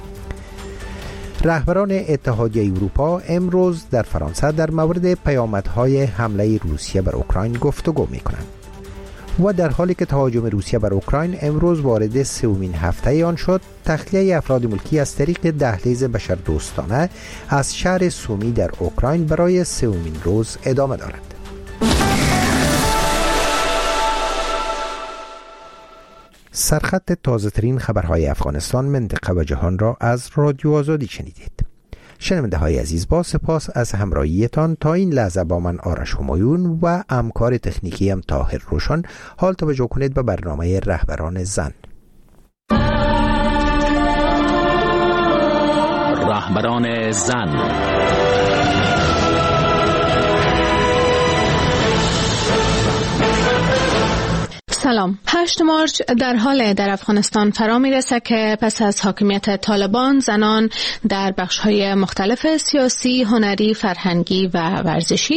رهبران اتحادیه اروپا امروز در فرانسه در مورد پیامدهای حمله روسیه بر اوکراین گفتگو می‌کنند. و در حالی که تهاجم روسیه بر اوکراین امروز وارد سومین هفته آن شد، تخلیه افراد ملکی از طریق دهلیز بشردوستانه از شهر سومی در اوکراین برای سومین روز ادامه دارد. سرخط تازه ترین خبرهای افغانستان، منطقه و جهان را از رادیو آزادی شنیدید. شنونده های عزیز، با سپاس از همراهیتان. تا این لحظه با من آرش همایون و همکار تکنیکی طاهر روشن. حال توجه کنید به برنامه رهبران زن. رهبران زن. سلام. 8 مارچ در حال در افغانستان فرا میرسه که پس از حاکمیت طالبان زنان در بخش‌های مختلف سیاسی، هنری، فرهنگی و ورزشی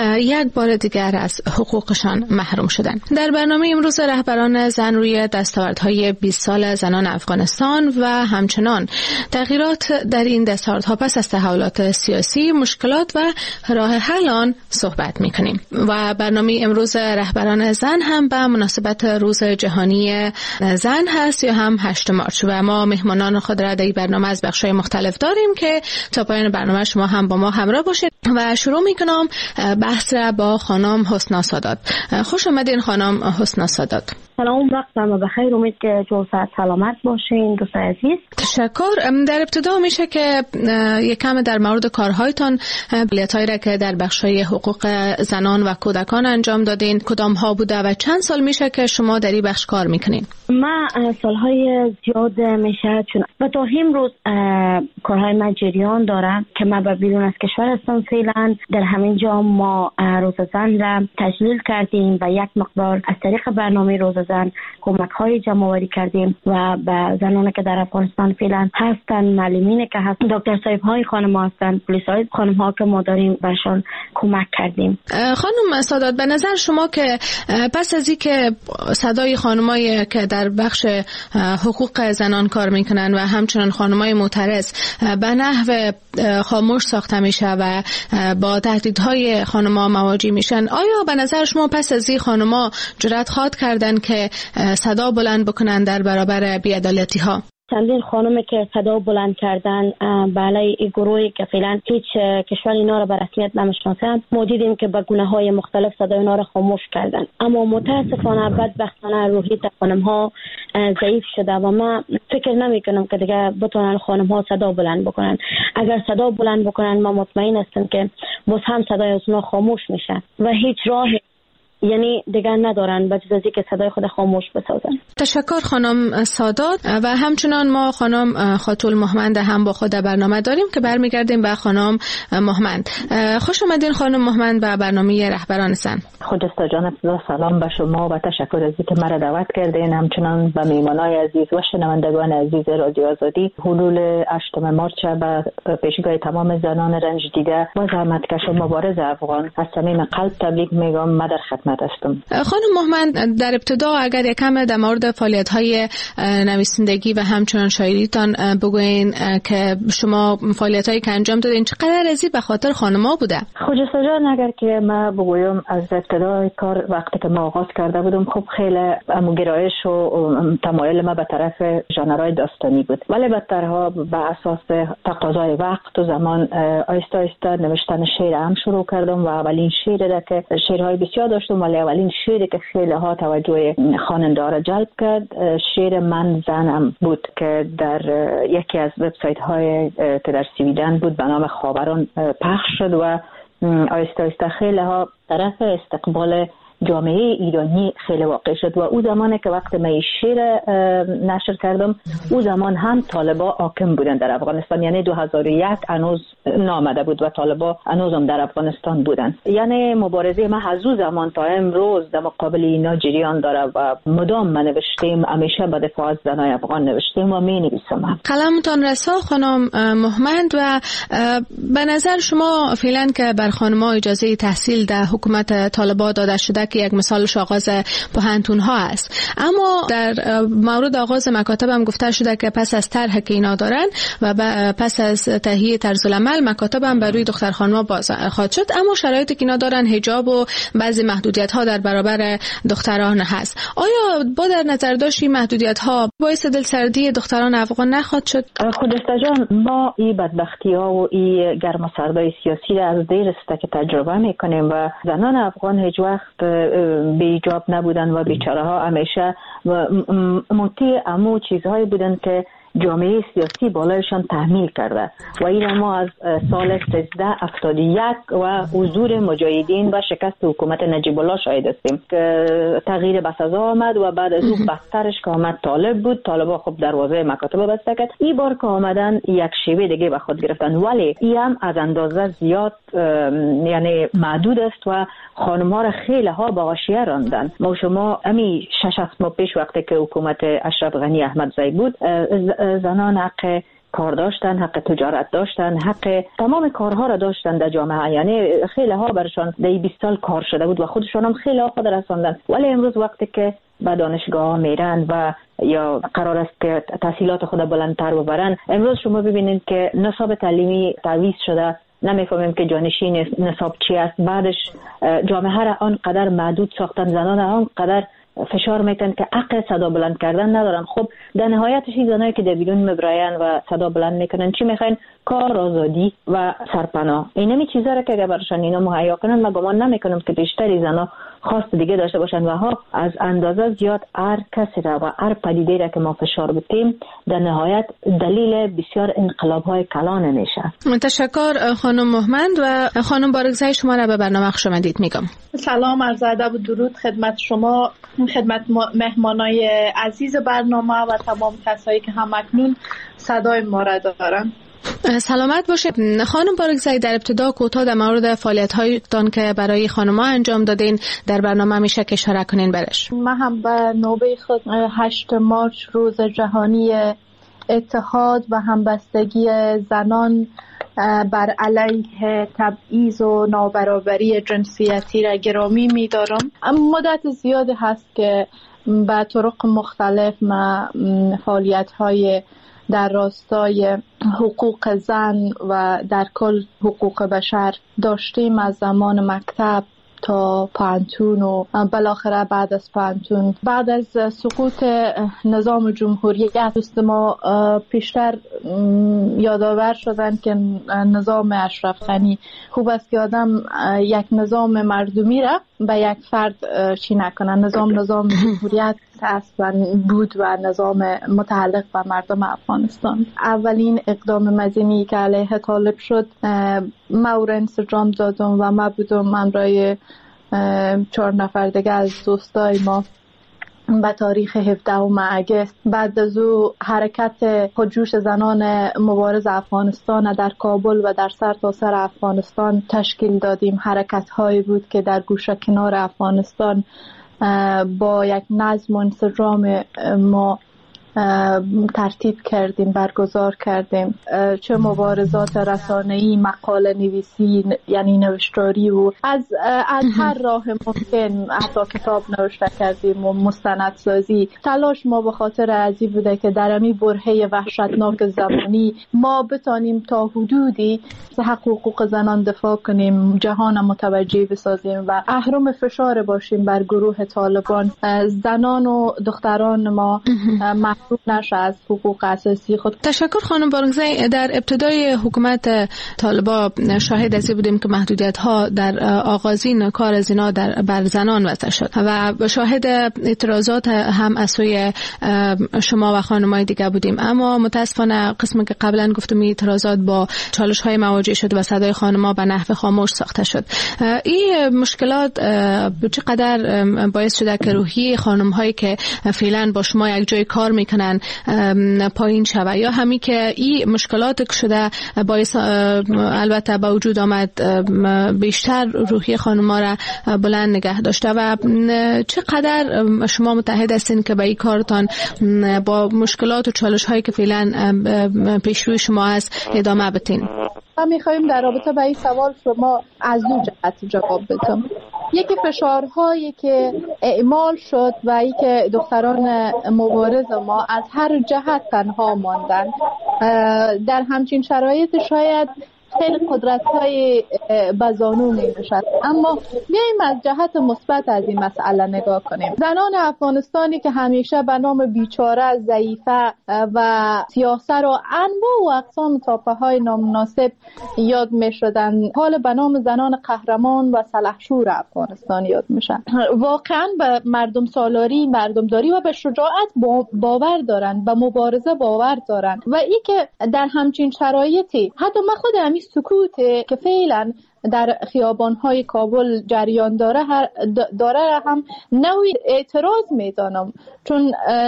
یک بار دیگر از حقوقشان محروم شدند. در برنامه امروز رهبران زن روی دستاوردهای 20 سال زنان افغانستان و همچنان تغییرات در این دستاوردها پس از تحولات سیاسی، مشکلات و راه حل آن صحبت می‌کنیم. و برنامه امروز رهبران زن هم به مناسبت روز جهانی زن هست یا هم 8 مارچ و ما مهمانان خود را در این برنامه از بخش‌های مختلف داریم که تا پایان برنامه شما هم با ما همراه باشید. و شروع می‌کنم بحث را با خانم حسنا سادات. خوش آمدین خانم حسنا سادات. سلام، وقت شما بخیر. امید که جو صحت سلامت باشین دوست عزیز. تشکر. در ابتدا میشه که یکم در مورد کارهایتان، فعالیت‌هایی را که در بخش‌های حقوق زنان و کودکان انجام دادین کدام ها بوده و چند سال میشه که شما در این بخش کار میکنین؟ من سالهای زیاد میشه چون و تا امروز کارهای من جریان دارم که من به بیرون از کشور هستم. فعلا در همین جا ما روز زن را تجلیل کردیم و یک مقدار از طریق برنامه روز زن کمک‌های جمع‌آوری کردیم و به زنانی که در افغانستان فعلا هستن، معلمینی که هستن، دکتر صاحب‌های خانم هستن، پلیس‌های خانم‌ها که ما داریم بهشون کمک کردیم. خانم سادات، به نظر شما که پس از اینکه صدای خانمایی که در بخش حقوق زنان کار میکنن و همچنان خانمای معترض به نحو خاموش ساخته میشه و با تهدیدهای خانم‌ها مواجه میشن، آیا به نظر شما پس از این خانم‌ها جرأت خواهد کردن که صدا بلند بکنن در برابر بی‌عدالتی‌ها؟ چندین خانمی که صدا بلند کردن برای این گروهی که فعلا هیچ کشور اینا را به رسمیت نمیشناسند، ما دیدیم که با گناه‌های مختلف صدای اینا را خاموش کردن. اما متاسفانه بدبختانه روحیت خانم‌ها ضعیف شده و من فکر نمی‌کنم که دیگه بتونن خانم‌ها صدا بلند بکنن. اگر صدا بلند بکنن، ما مطمئن هستم که باز هم صدای اونها خاموش میشه و هیچ یعنی دیگه ندارن به جز از اینکه صدای خود خاموش بسازن. تشکر خانم سادات. و همچنان ما خانم خاتون مهمند هم با خود برنامه داریم که برمیگردیم به خانم مهمند. خوش آمدین خانم مهمند به برنامه رهبران سن. خجسته جان، سلام به شما و تشکر از اینکه مرا دعوت کردین، همچنان به میهمانای عزیز و شنوندگان عزیز رادیو آزادی. حلول 8 مارچ به پیشگاه تمام زنان رنج دیده و زحمتکش و مبارز افغان از صمیم قلب تبریک میگم. من در خدمت هستم. خانم مهمند، در ابتدا اگر یکم در مورد فعالیت‌های نویسندگی و همچنان شاعریتان بگوین که شما فعالیت‌هایی که انجام دادین چقدر ازی به خاطر خانم‌ها بوده؟ خجسته جان، اگر که ما بگویم از ابتدای کار وقتی که ما آغاز کرده بودم خب خیلی گرایش و تمایل ما به طرف ژانرهای داستانی بود، ولی بعدترها به اساس تقاضای وقت و زمان آهسته آهسته نوشتن شعر هم شروع کردم و اولین شعری که شعرهای بسیار داشتم، ولی اولین شعری که خیلی ها توجه خواننده را جلب کرد شعر من زنم بود که در یکی از وبسایت‌های که در سویدن بود به نام خاوران پخش شد و آهسته آهسته خیلی ها طرف استقبال جامعه ایرانی خیلی واقع شد و او زمانی که وقت من شعر نشر کردم او زمان هم طالبا حاکم بودن در افغانستان، یعنی 2001 هنوز نامده بود و طالبا هنوز هم در افغانستان بودن. یعنی مبارزه ما از او زمان تا امروز در مقابل اینا جریان داره و مدام ما نوشتیم، همیشه به دفاع از زنای افغان نوشتیم و می نویسم. قلمتان رسا خانم مهمند. و به نظر شما فعلا که بر خانم‌ها اجازه تحصیل در حکومت طالبا داده شده که یک مثالش آغاز پوهنتون‌ها است، اما در مورد آغاز مکاتب هم گفته شده که پس از طرحی که اینا دارن و پس از تهیه طرز العمل مکاتب هم بر روی دختر خانم‌ها باز خواهد شد، اما شرایطی که اینا دارن حجاب و بعضی محدودیت‌ها در برابر دختران هست. آیا با در نظر داشت این محدودیت‌ها باعث دلسردی دختران افغان نخواهد شد؟ خجسته جان، ما این بدبختی‌ها و این گرم و سردای سیاسی را از دیر است که تجربه می‌کنیم و زنان افغان هیچ وقت بی حجاب نبودن و بیچاره ها همیشه مطیع امو چیزهایی بودن که جامعه سیاسی بالایشان تحمیل کرده و این ما از سال 1371 و حضور مجاهدین و شکست حکومت نجیب الله شاهد هستیم که تغییر بسزا آمد و بعد از او بدترش که آمد طالب بود. طالبا خب دروازه مکاتب بسته کرد. این بار که آمدن یک شیوه دیگه به خود گرفتن، ولی این هم از اندازه زیاد یعنی محدود است و خانم‌ها را خیلی ها با غاشیه راندن. ما شما امی 6 ماه پیش وقتی که حکومت اشرف غنی احمدزی بود زنان حق کار داشتن، حق تجارت داشتن، حق تمام کارها را داشتن در جامعه، یعنی خیلی ها برشان در 20 سال کار شده بود و خودشان هم خیلی ها خود رساندن. ولی امروز وقتی که به دانشگاه میرن و یا قرار است که تحصیلات خود بلندتر ببرن، امروز شما ببینید که نصاب تعلیمی تعویض شده، نمیفهمیم که جانشین نصاب چی است. بعدش جامعه را آنقدر محدود ساختن، زنان آنقدر فشار میکنن که حق صدا بلند کردن ندارن. خب در نهایتش این زنایی که در بیرون میبراین و صدا بلند میکنن چی میخواین؟ کار، آزادی و سرپناه. اینمی چیزا را که اگر برشان اینا مهیا کنن، من گمان نمیکنم که بیشتری زنا خواست دیگه داشته باشن و ها از اندازه زیاد هر کسی را و هر پدیده را که ما فشار بتیم در نهایت دلیل بسیار انقلاب‌های کلان میشه. تشکر خانم مهمند. و خانم بارگزای شما را به برنامه خوش آمدید میگم. سلام، عرض ادب و درود خدمت شما، خدمت مهمانای عزیز برنامه و تمام کسایی که همکنون صدای ما را دارن. سلامت باشید. خانم بارگزای، در ابتدا کوتاه در مورد فعالیت‌هایتان که برای خانم‌ها انجام دادین در برنامه میشه که اشاره کنین برش. من هم به نوبه خود 8 مارچ روز جهانی اتحاد و همبستگی زنان بر علیه تبعیض و نابرابری جنسیتی را گرامی می‌دارم. مدت زیادی هست که به طرق مختلف ما فعالیت‌های در راستای حقوق زن و در کل حقوق بشر داشتیم، از زمان مکتب تا پانتون و بالاخره بعد از پانتون. بعد از سقوط نظام جمهوریت دوست ما پیشتر یادآور شدن که نظام اشرف غنی خوب است که آدم یک نظام مردمی را به یک فرد چی نکنن. نظام جمهوریت اصلا بود و نظام متعلق به مردم افغانستان. اولین اقدام مدنی که علیه طالب شد ما او را انسجام دادم و ما بودم همراه 4 نفر دیگه از دوستای ما به تاریخ 17 اگست بعد از او حرکت خودجوش زنان مبارز افغانستان در کابل و در سرتاسر افغانستان تشکیل دادیم. حرکت هایی بود که در گوشه کنار افغانستان با یک نظم و انسجام ما ترتیب کردیم، برگزار کردیم، چه مبارزات رسانه‌ای، مقاله نویسی یعنی نوشتاری و از هر راه ممکن، حتی کتاب نوشته کردیم و مستندسازی. تلاش ما به خاطر ازی بوده که در امی برهه وحشتناک زمانی ما بتانیم تا حدودی حقوق زنان دفاع کنیم، جهان متوجه بسازیم و اهرم فشار باشیم بر گروه طالبان. زنان و دختران ما محروم نشه از حقوق اساسی خود. تشکر خانم بارگزی. در ابتدای حکومت طالبان شاهد ازی بودیم که محدودیت ها در آغازین کار زنا بر زنان وضع شد و شاهد اعتراضات هم از سوی شما و خانمای دیگه بودیم، اما متاسفانه قسمی که قبلا گفتم اعتراضات با چالش های مواجه شد و صدای خانم‌ها به نحو خاموش ساخته شد. این مشکلات چقدر باعث شده که روحی خانم‌هایی که فعلا با شما یک جای کار میکنن پایین شود، یا همین که این مشکلات که شده باعث البته با وجود آمد بیشتر روحی خانم‌ها را بلند نگه داشته و چقدر شما متحد هستین که به این کارتان با مشکلات و چالش هایی که فعلا پیش روی شما هست ادامه بدین؟ ما می‌خوایم در رابطه با این سوال شما از دو جهت جواب بدم. یکی فشارهایی که اعمال شد و ای که دختران مبارز ما از هر جهت تنها ماندن. در همچین شرایط شاید خیلی قدرت‌های بزانو می‌نشد، اما بیاییم از جهت مثبت از این مسئله نگاه کنیم. زنان افغانستانی که همیشه به نام بیچاره، ضعیفه و سیاسر و انواع و اقسام تاپه‌های نامناسب یاد می‌شدند، حال به نام زنان قهرمان و سلحشور افغانستان یاد میشن. واقعاً به مردم سالاری، مردمداری و به شجاعت باور دارند، به مبارزه باور دارند و ای که در همچین شرایطی حتی من خود سکوت که فعلا در خیابان‌های کابل جریان داره هم نوعی اعتراض میدانم، چون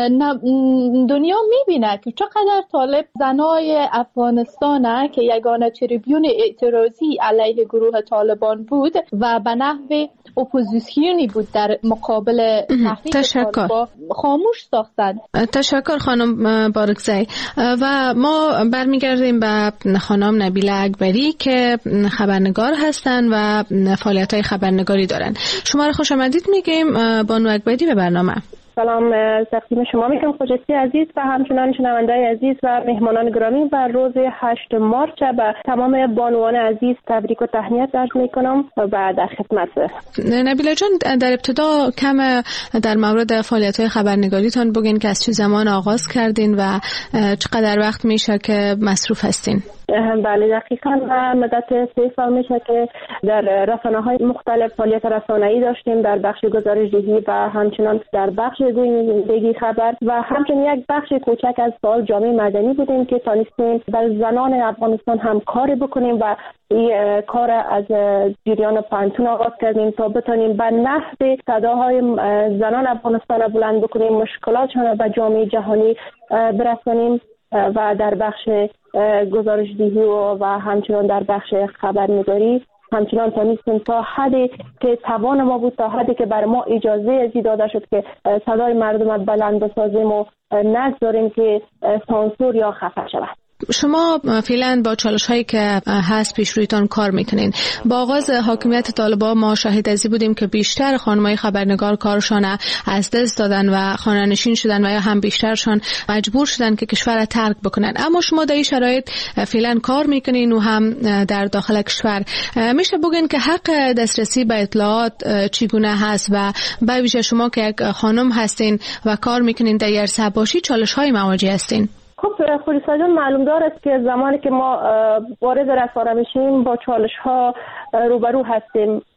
دنیا میبینه که چقدر طالب زنای افغانستانه که یگانه تریبیون اعتراضی علیه گروه طالبان بود و به نحو اپوزیسیونی بود در مقابل تحریک طالبان، خاموش ساختند. تشکر خانم بارگزی. و ما برمیگردیم به خانم نبیله اکبری که خبرنگار هستن و فعالیت‌های خبرنگاری دارن. شما رو خوش آمدید میگیم بانو اکبری به برنامه. سلام تقدیم شما میکنم خجسته عزیز و همچنان شنونده‌های عزیز و مهمانان گرامی و روز 8 مارچ به تمام بانوان عزیز تبریک و تهنیت عرض میکنم و در خدمت. نبیله جان، در ابتدا کم در مورد فعالیت‌های خبرنگاریتان بگین که از چه زمان آغاز کردین و چقدر وقت میشه که مصروف هستین؟ بله دقیقاً مدت 3 سال میشه که در رسانه‌های مختلف فعالیت رسانه‌ای داشتیم، در بخش گزارش‌دهی و همچنان در بخش گویندگی خبر و همچنین یک بخش کوچک از فعال جامعه مدنی بودیم که تانستیم بر زنان افغانستان هم کار بکنیم و این کار از جریان پانتون آغاز کردیم تا بتونیم به نحو صداهای زنان افغانستان را بلند بکنیم، مشکلاتشان را به جامعه جهانی برسانیم و در بخش گزارش‌دهی و همچنان در بخش خبرنگاری همچنان تونستیم تا حدی که توان ما بود، تا حدی که بر ما اجازه داده شد که صدای مردم بلند بسازیم و نگذاریم که سانسور یا خفه شود. شما فعلا با چالش هایی که هست پیش رویتان کار میکنین. با آغاز حاکمیت طالبان ما شاهد ازی بودیم که بیشتر خانمای خبرنگار کارشان از دست دادن و خانه نشین شدن و یا هم بیشترشان مجبور شدن که کشور را ترک بکنن. اما شما در این شرایط فعلا کار میکنین و هم در داخل کشور. میشه بگین که حق دسترسی به اطلاعات چگونه هست و به ویژه شما که یک خانم هستین و کار میکنین در عرصه باشی چالش های مواجه هستین؟ خب خلیصه جان معلوم داره است که زمانی که ما وارد رسانه میشیم با چالش ها روبرو هستیم.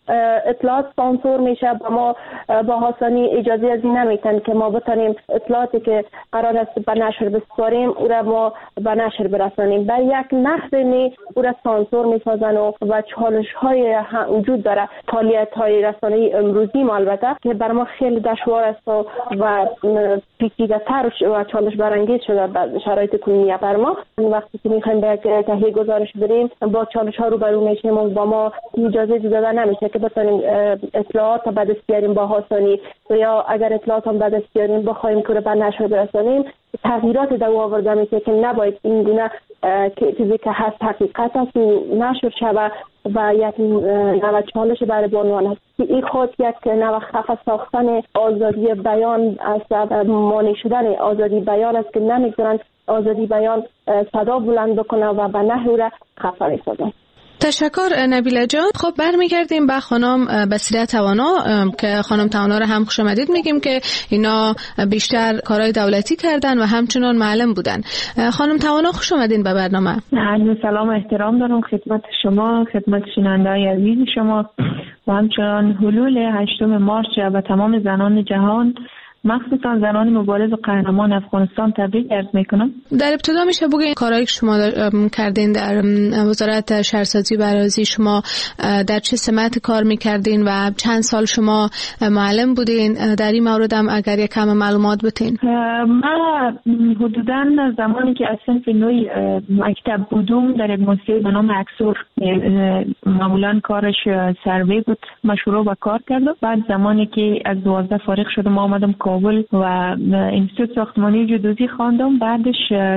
اطلاعات سانسور میشه و ما با آسانی اجازه از این نمیتن که ما بتونیم اطلاعاتی که قرار است به نشر بسپاریم او را ما به نشر برسانیم. به یک نحوی او را سانسور میسازن و چالش های وجود داره. فعالیت های رسانه‌ای امروزی ما البته که بر ما خیلی دشوار است و پیچیده تر و چالش برانگیز شده در شرایط کنونی بر ما. وقتی که میخوایم به تهیه گزارش بریم با چالش ها روبرو میشیم و با ما اجازه داده نمیشه که بتونیم اطلاعات به دست بیاریم با آسانی، یا اگر اطلاعات هم به دست بیاریم بخوایم که رو به نشر برسانیم تغییرات دو آورده میشه که نباید این گونه که چیزی که هست حقیقت است نشر شود و یک نوع چالش برای بانوان است. این خود یک نوع خفه ساختن آزادی بیان است، مانع شدن آزادی بیان است که نمیگذارن آزادی بیان صدا بلند بکنه و به نحو را خفه میسازن. تشکر نبیله جان. خب برمیگردیم به خانم بصیره توانا که خانم توانا رو هم خوش آمدید میگیم که اینا بیشتر کارهای دولتی کردن و همچنان معلم بودن. خانم توانا خوش آمدین به برنامه. سلام و احترام دارم خدمت شما، خدمت شنونده‌های عزیز شما و همچنان حلول 8 مارچ به تمام زنان جهان مخصوصا زنان مبارز و قهرمان افغانستان تبریک عرض میکنم. در ابتدا میشه بگین کارهایی که شما کردین در وزارت شهرسازی و اراضی، شما در چه سمت کار میکردین و چند سال شما معلم بودین؟ در این مورد هم اگر یک کم معلومات بتین. من حدودا زمانی که از صنف نوی مکتب بودم در یک موسسه به نام اکسور، معمولا کارش سروی بود، من شروع به کار کردم. بعد زمانی که از 12 فارغ شدم آمدم کابل و انستیتوت ساختمانی جدوزی خواندم. بعدش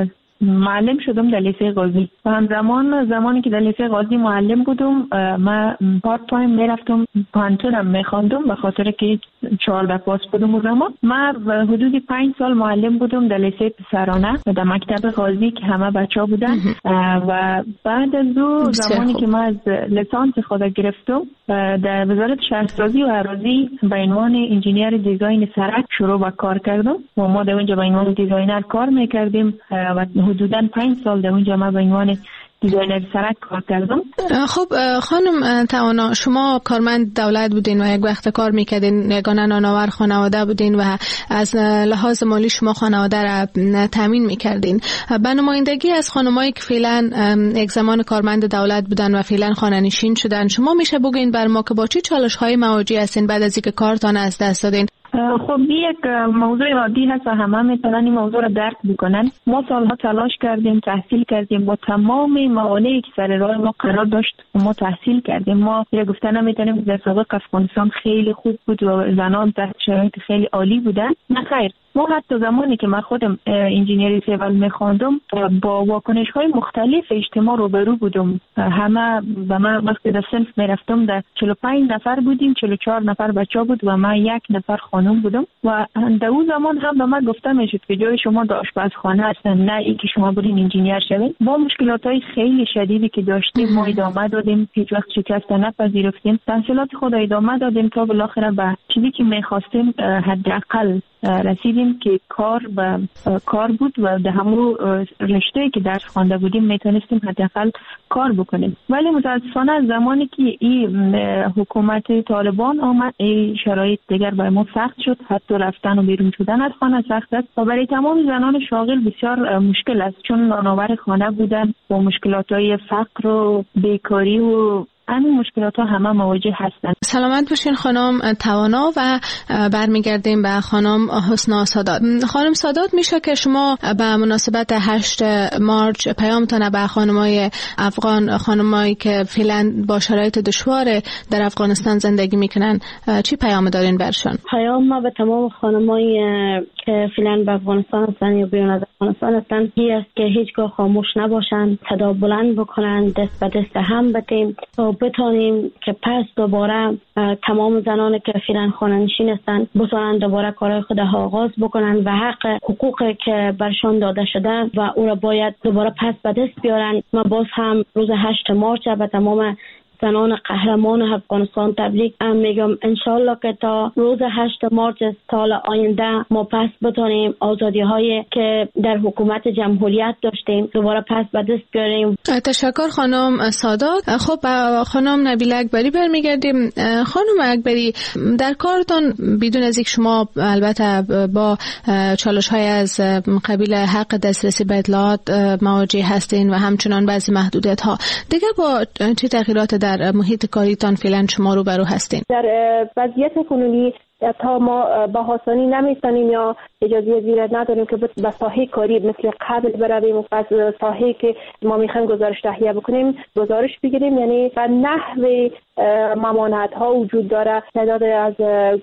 معلم شدم در لیسه قاضی و همزمان زمانی که در لیسه قاضی معلم بودم من پارت تایم میرفتم پانتونم میخواندم به خاطر که 14 پاس بودم. و زمان من حدود 5 سال معلم بودم در لیسه پسرانه در مکتب قاضی که همه بچه ها بودن. و بعد از او زمانی که من از لیسانس خود گرفتم در وزارت شهرسازی و اراضی به عنوان انجینیر دیزاین سرک شروع به کار کردم و ما در اونجا به عنوان دیزاینر کار میکردیم و حدوداً 5 سال در اونجا ما به عنوان دیزاینر سرک کار کردم. خب خانم توانا، شما کارمند دولت بودین و یک وقت کار میکردین، یگانه نانآور خانواده بودین و از لحاظ مالی شما خانواده را تامین میکردین. به نمایندگی از خانمایی که فعلا یک زمان کارمند دولت بودن و فعلا خانه‌نشین شدن، شما میشه بگین بر ما که با چه چالش‌های مواجه هستین بعد از اینکه کارتان از دست دادین؟ خب یک موضوع عادی هست و همه میتونن این موضوع را درک بکنن. ما سالها تلاش کردیم، تحصیل کردیم، با تمام موانعی که سر راه ما قرار داشت ما تحصیل کردیم. ما یه گفتن نمیتونیم در سابق افغانستان خیلی خوب بود و زنان تحت شرایط خیلی عالی بودن. نه خیر، ما حتی زمانی که من خودم انجینری سیول میخواندم با واکنش های مختلف اجتماع روبرو بودم. همه و من وقتی در صنف میرفتم در 45 نفر بودیم، 44 نفر بچه بود و من 1 نفر خانم بودم و در اون زمان هم به من گفته میشد که جای شما در آشپزخانه هستن، نه ای که شما برین انجینیر شوید. با مشکلات های خیلی شدیدی که داشتیم ما ادامه دادیم، هیچ وقت شکست نپذیرفتیم، تحصیلات خود ادامه دادیم تا بالاخره به چیزی که میخواستیم حداقل رسیدیم که کار بود و در همون رشته‌ای که درس خوانده بودیم میتونستیم حداقل کار بکنیم. ولی متاسفانه از زمانی که این حکومت طالبان آمد این شرایط دیگر برای ما سخت شد، حتی رفتن و بیرون شدن از خانه سخت است و برای تمام زنان شاغل بسیار مشکل است، چون نانآور خانه بودن با مشکلات‌های فقر و بیکاری و همین مشکلات ها همه مواجه هستند. سلامت باشین خانم توانا و برمیگردیم به خانم حسنا سادات. خانم سادات، میشه که شما به مناسبت 8 مارچ پیامتان به خانمای افغان، خانمایی که فعلا با شرایط دشوار در افغانستان زندگی میکنن، چی پیام دارین برشون؟ پیام ما به تمام خانمایی که فعلا به افغانستان هستن یا بیرون از افغانستان هستن این است که هیچگاه خاموش نباشن، صدا بلند بکنن، دست به دست هم بدیم تا بتونیم که پس دوباره تمام زنانی که فعلا خانه‌نشین هستن بتونن دوباره کارهای خود آغاز بکنن و حق حقوقی که برشان داده شده و او را باید دوباره پس به دست بیارن. ما باز هم روز 8 مارچ به تمام زنان قهرمان افغانستان تبریک میگم. انشالله که تا روز 8 مارس سال آینده ما پس بتونیم آزادی هایی که در حکومت جمهوریت داشتیم دوباره پس به دست بیاریم. تشکر خانم سادات. خب خانم نبیله اکبری برمیگردیم. خانم اکبری، در کارتان بدون از اینکه شما البته با چالش های از قبیل حق دسترسی به اطلاعات مواجه هستین و همچنان بعضی محدودیت ها، دیگه با چه تغییرات در محیط کاریتان فعلا شما روبرو هستین؟ در وضعیت کنونی تا ما به آسانی نمیتونیم یا اجازه زیرت نداریم که به ساحه کاری مثل قبل برویم و از ساحه که ما میخوایم گزارش تهیه بکنیم گزارش بگیریم. یعنی به نحو ممانعت ها وجود داره. تعداد از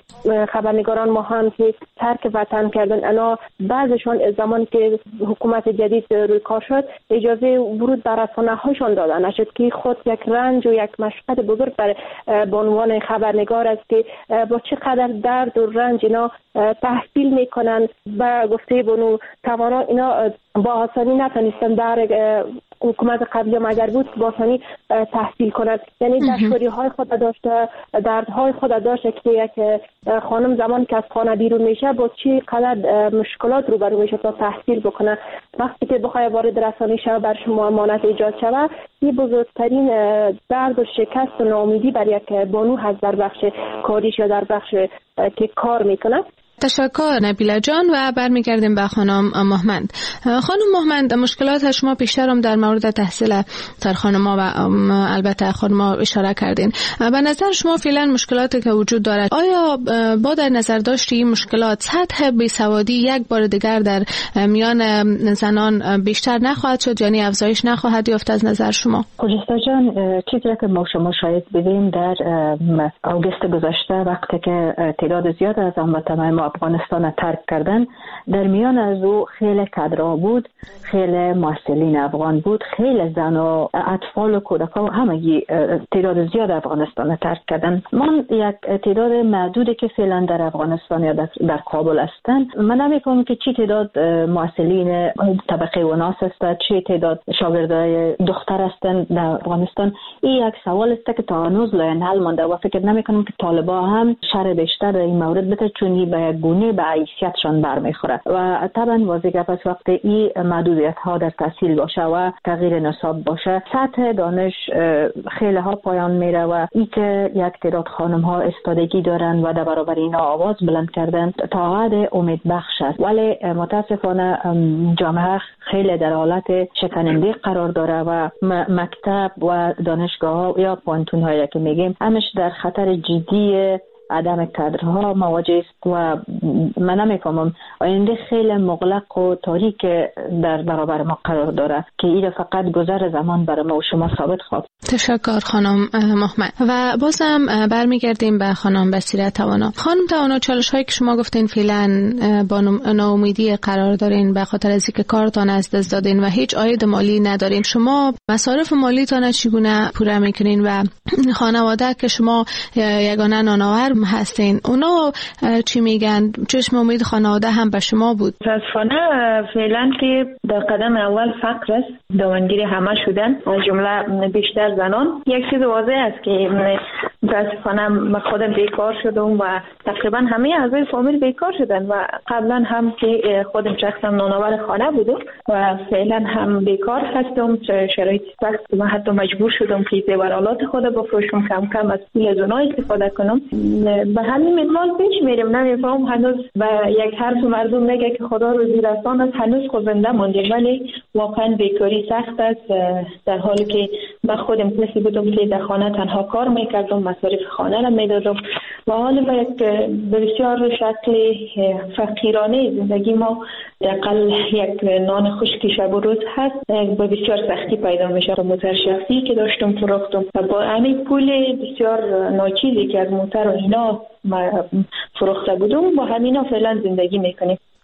خبرنگاران ما هم که ترک وطن کردن، انا بعضشان از زمان که حکومت جدید روی کار شد اجازه ورود به رسانه هاشون داده نشد که خود یک رنج و یک مشقت بزرگ به عنوان خبرنگار است که با چقدر درد و رنج اینا تحصیل میکنن. به گفته بنو توانا اینا با آسانی نتونستن در حکومت قبلی هم اگر بود با آسانی تحصیل کنند. یعنی دشواری های خود داشته، دردهای خود داشته که یک خانم زمان که از خانه بیرون میشه با چی قدر مشکلات روبرو میشه تا تحصیل بکنه. وقتی که بخواد وارد رسانه شه بر شما امانت ایجاد شود، این بزرگترین درد و شکست و ناامیدی برای یک بانو هست در بخش کاریش یا در بخش که کار میکنه. تشکر نبیله جان. و برمیگردیم به خانم مهمند. خانم مهمند، مشکلات شما پیشتر هم در مورد تحصیل در خانم‌ها و البته خانم‌ها اشاره کردین. به نظر شما فعلا مشکلاتی که وجود دارد، آیا با در نظر داشتی این مشکلات سطح بیسوادی یک بار دیگر در میان زنان بیشتر نخواهد شد، یعنی افزایش نخواهد یافت از نظر شما؟ خجسته جان، چیزی که ما شما شاید ببینیم در اوگوست گذشته وقتی که تعداد زیاد از هموطنان ما افغانستان ترک کردن، در میان از او خیلی کادرها بود، خیلی مسئولین افغان بود، خیلی زن و اطفال و کودکان و همگی تعداد زیاد افغانستان ترک کردن. من یک تعداد محدودی که فعلا در افغانستان یا در کابل هستند، من نمی‌فهمم که چی تعداد مسئولین طبقه وناس است، چی تعداد شاگردای دختر هستند در افغانستان. این یک سوال است که تا هنوز لاین حل مانده و فکر نمی‌کنم که طالبان هم شرح بیشتر در این مورد بده، چون به گونه به حیثیتشان برمیخوره و طبعا واضح گپ است وقتی این محدودیت ها در تحصیل باشه و تغییر نصاب باشه، سطح دانش خیلی ها پایان میره و این که یک تعداد خانم ها استادگی دارن و در برابر اینا آواز بلند کردن تا حد امید بخش است. ولی متاسفانه جامعه خیلی در حالت شکننده قرار داره و مکتب و دانشگاه ها یا پانتون هایی که میگیم همش در خطر جدی عدم کادرها مواجه است و من نمیفهمم آینده خیلی مغلق و تاریک در برابر ما قرار داره که این فقط گذر زمان برای ما و شما ثابت خواهد. تشکر خانم محمد. و بازم برمیگردیم به خانم بصیرت توانا. خانم توانا، چالش هایی که شما گفتین فعلا با ناامیدی قرار دارین به خاطر از اینکه کارتان از دست دادین و هیچ عاید مالی ندارین، شما مصارف مالیتان چگونه پوره میکنین و خانواده که شما یگانه نانآور هستین اونا چی میگن؟ چشم امید خانواده هم به شما بود؟ متاسفانه فعلا که در قدم اول فقر است، دامنگیر همه شدن از جمله بیشتر زنان. یک چیز واضح است که متاسفانه من خودم بیکار شدم و تقریبا همه اعضای فامیل بیکار شدن و قبلا هم که خودم شخصم نانآور خانه بودم و فعلا هم بیکار هستم. شرایط سخت من حتی مجبور شدم که زیورالات خود بفروشم، کم کم از پول از اونها استفاده کنم. به همین منوال پیش میریم. نمیفهم هنوز به یک حرف مردم میگه که خدا روزی رسان است، هنوز خود زنده ماندیم ولی واقعا بیکاری سخت است. در حالی که من خودم کسی بودم که در خانه تنها کار میکردم، مصارف خانه را میدادم و حالا به بسیار شکل فقیرانه زندگی ما دقل یک نان خشک شب و روز هست با بسیار سختی پیدا میشه. موتر شخصی که داشتم فروختم و با همین پول بسیار ناچیزی که از موتر و اینا فروخته بودم با همینا فعلا زندگی میکنیم.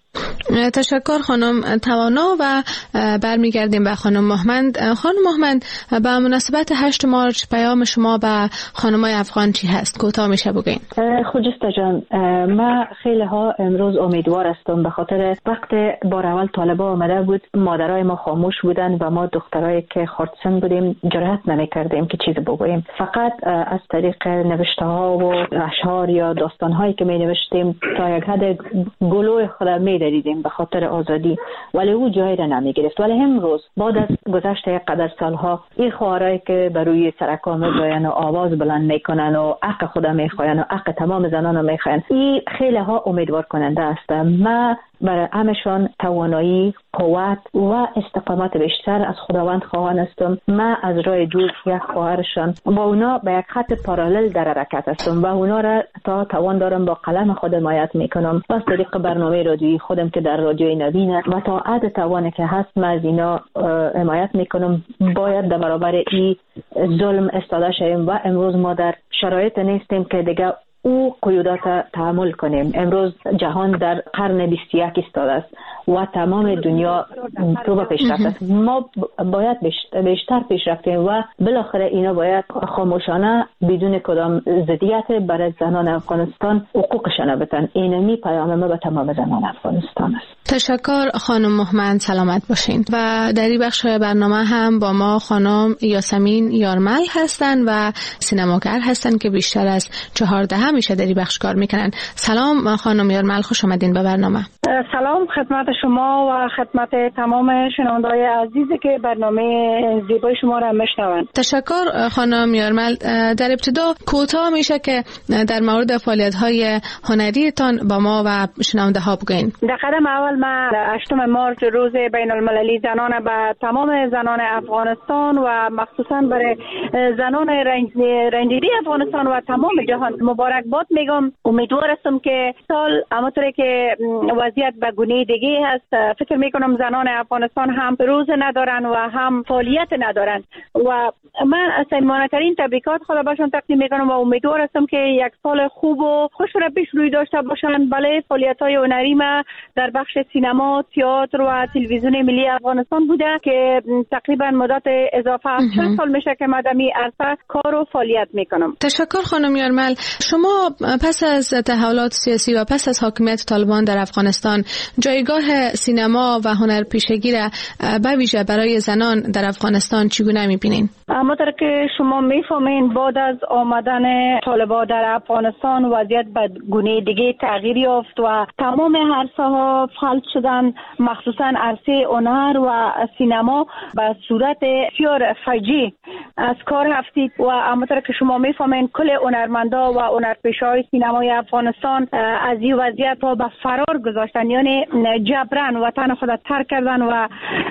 تشکر خانم توانا و برمیگردیم به خانم مهمند. خانم مهمند، به مناسبت 8 مارچ پیام شما به خانمای افغان چی هست؟ کوتاه میشه بگین. خجسته جان، ما خیلی ها امروز امیدوار هستم به خاطر وقت بار اول طالبا آمده بود مادرای ما خاموش بودن و ما دخترایی که خردسن بودیم جرأت نمی‌کردیم که چیزی بگوییم. فقط از طریق نوشته ها و اشعار یا داستان هایی که می نوشتیم تا یک حد گلوی خود می دریدیم به خاطر آزادی، ولی او جایی را نمی گرفت. ولی امروز بعد از گذشت یک قدر سالها این خواهرایی که بر روی سرکا می‌آیند و آواز بلند میکنن و حق خود میخواین و حق تمام زنان میخواین، این خیلی ها امیدوار کننده است. ما برای همشان توانایی، قوت و استقامت بیشتر از خداوند خواهان هستم. من از راه دور یک خواهرشان با اونا به یک خط پارالل در حرکت هستم و اونا را تا توان دارم با قلم خود حمایت میکنم و از طریق برنامه رادیویی خودم که در رادیوی نوین و تا حد توانی که هست من از اینا حمایت میکنم. باید در برابر این ظلم استاده شویم و امروز ما در شرایط نیستیم که دیگه او قیودات تحمل کنیم. امروز جهان در قرن 21 ایستاده است و تمام دنیا رو به پیشرفت است. ما باید بیشتر پیشرفت کنیم و بالاخره اینا باید خاموشانه بدون کدام ضدیت برای زنان افغانستان حقوقشان بدن. اینمی پیام ما به تمام زنان افغانستان است. تشکر خانم مهمند، سلامت باشین. و در این بخش برنامه هم با ما خانم یاسمین یارمل هستن و سینماگر هستن که بیشتر از 14 میشه در این بخش کار میکنن. سلام خانم یارمل، خوش آمدین به برنامه. سلام خدمت شما و خدمت تمام شنونده‌های عزیزی که برنامه زیبای شما را میشنوند. تشکر خانم یارمل. در ابتدا کوتاه میشه که در مورد فعالیت‌های هنریتان با ما و شنونده‌ها بگین. در قدم اول ما 8 مارچ روز بین المللی زنان به تمام زنان افغانستان و مخصوصا برای زنان رنجیدی افغانستان و تمام جهان مبارکباد میگم. امیدوار هستم که سال همونطوری که وضعیت به گونه دیگه هست، فکر میکنم زنان افغانستان هم روز ندارن و هم فعالیت ندارن و من صمیمانه‌ترین تبریکات خدا باشون تقدیم میکنم و امیدوار هستم که یک سال خوب و خوش را پیش روی داشته باشن. بله، فعالیت‌های هنری ما در بخش سینما، تئاتر و تلویزیون ملی افغانستان بوده که تقریبا مدت اضافه 40 سال میشه که مدامی عرصه کار و فعالیت میکنم. تشکر خانم یارمل. شما پس از تحولات سیاسی و پس از حاکمیت طالبان در افغانستان جایگاه سینما و هنرپیشگی را به ویژه برای زنان در افغانستان چگونه می‌بینین؟ همونطور که شما می‌فهمین بعد از آمدن طالبان در افغانستان وضعیت به گونه دیگه تغییر یافت و تمام عرصه‌ها فلج شدن، مخصوصا عرصه هنر و سینما به صورت بسیار فجیع از کار رفتید و همونطور که شما می‌فهمین کل هنرمندا و هنرپیشه‌های سینمای افغانستان از این وضعیت ها به فرار گذاشتن، یعنی جبران وطن خود ترک کردن و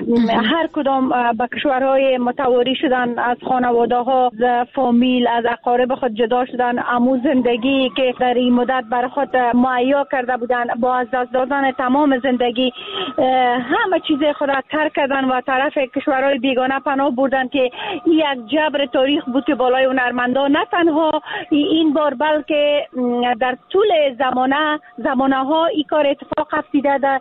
هر کدام به کشورهای متواری شدن، از خانواده ها، از فامیل، از اقارب خود جدا شدن. امو زندگی که در این مدت برای خود مهیا کرده بودن با از دست دادن تمام زندگی همه چیز خود ترک کردن و طرف کشورهای بیگانه پناه بردن که یک جبر تاریخ بود که بالای هنرمندان نه تنها این بار بلکه در طول زمانه ها این کار اتفاق افتیده در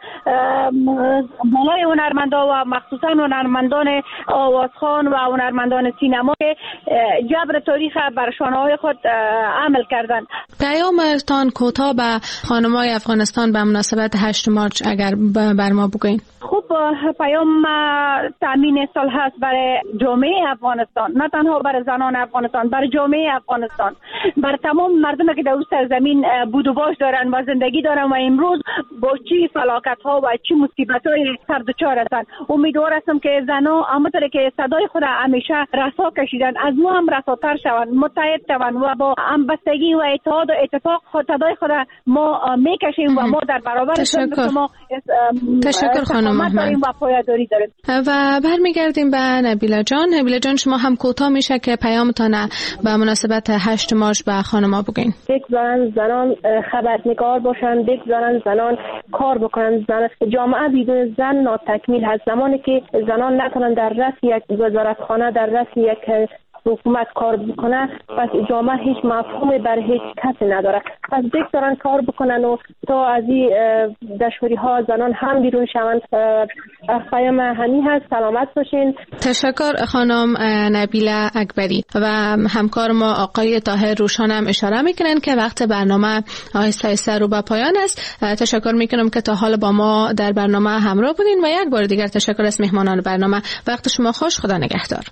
بالای هنرمندان و مخصوصا هنرمندان آوازخوان و هنرمندان سینما که جبر تاریخ بر شانه‌های خود عمل کردن. پیامتان کوتاه به خانم‌های افغانستان به مناسبت 8 مارچ اگر بر ما بگوین. خوب، پیام تامین صلح است برای جامعه افغانستان، نه تنها برای زنان افغانستان، برای جامعه افغانستان، برای تمام مردمی که در اون سرزمین بود و باش دارن و زندگی دارن و امروز با چی فلاکت‌ها و چی مصیبت‌های سر دچار هستن. امیدوار هستم که زنان همونطور که صدای خود همیشه رسا کشیدن از ما هم رساتر شوند، متحد شوند و با همبستگی و اتحاد و اتفاق صدای خود ما میکشیم و ما در برابر شما تشکر خانم مهمند و پایداری داریم. و برمیگردیم به نبیله جان. نبیله جان، شما هم کوتاه میشه که پیامتان به مناسبت 8 مارچ به خانم‌ها بگین. زنان خبرنگار باشن، زنان کار بکنن. جامعه بدون زن ناتکمیل هست. زمانی که زنان نتونن در رأس یک وزارتخانه، در رأس یک حکومت کار بکنه پس جامعه هیچ مفهومی بر هیچ کسی نداره. پس دارن کار بکنن و تا از این دشواری ها زنان هم بیرون شوند. پیام همی هست. سلامت باشین. تشکر خانم نبیله اکبری و همکار ما آقای طاهر روشان هم اشاره میکنن که وقت برنامه آهسته آهسته رو به پایان است. تشکر میکنم که تا حال با ما در برنامه همراه بودین و یک بار دیگر تشکر از مهمانان برنامه. وقت شما خوش. خدا نگهدار.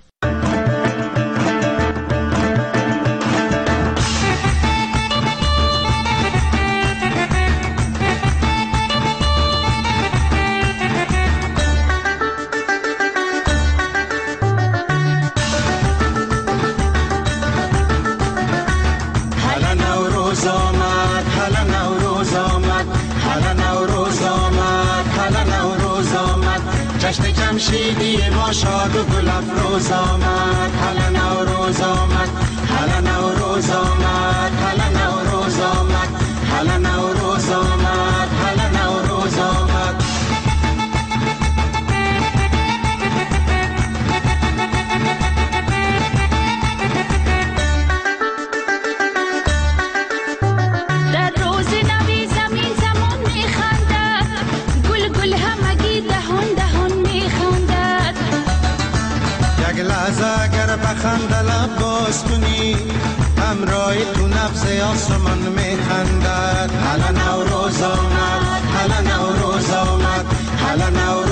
جمشیدی ما شاد و گل افروز آمد. هلا نوروز آمد. هلا نوروز آمد. هلا نوروز آمد. هلا نوروز آمد. هلا نوروز آمد. در روز نوی زمین زمان میخندد. گل گل همگی دهان دهان میخندد. یک لحظه اگر بخنده لب باز کنی همراه تو نفس آسمان میخندد. هلا نوروز آمد. هلا نوروز آمد. هلا نوروز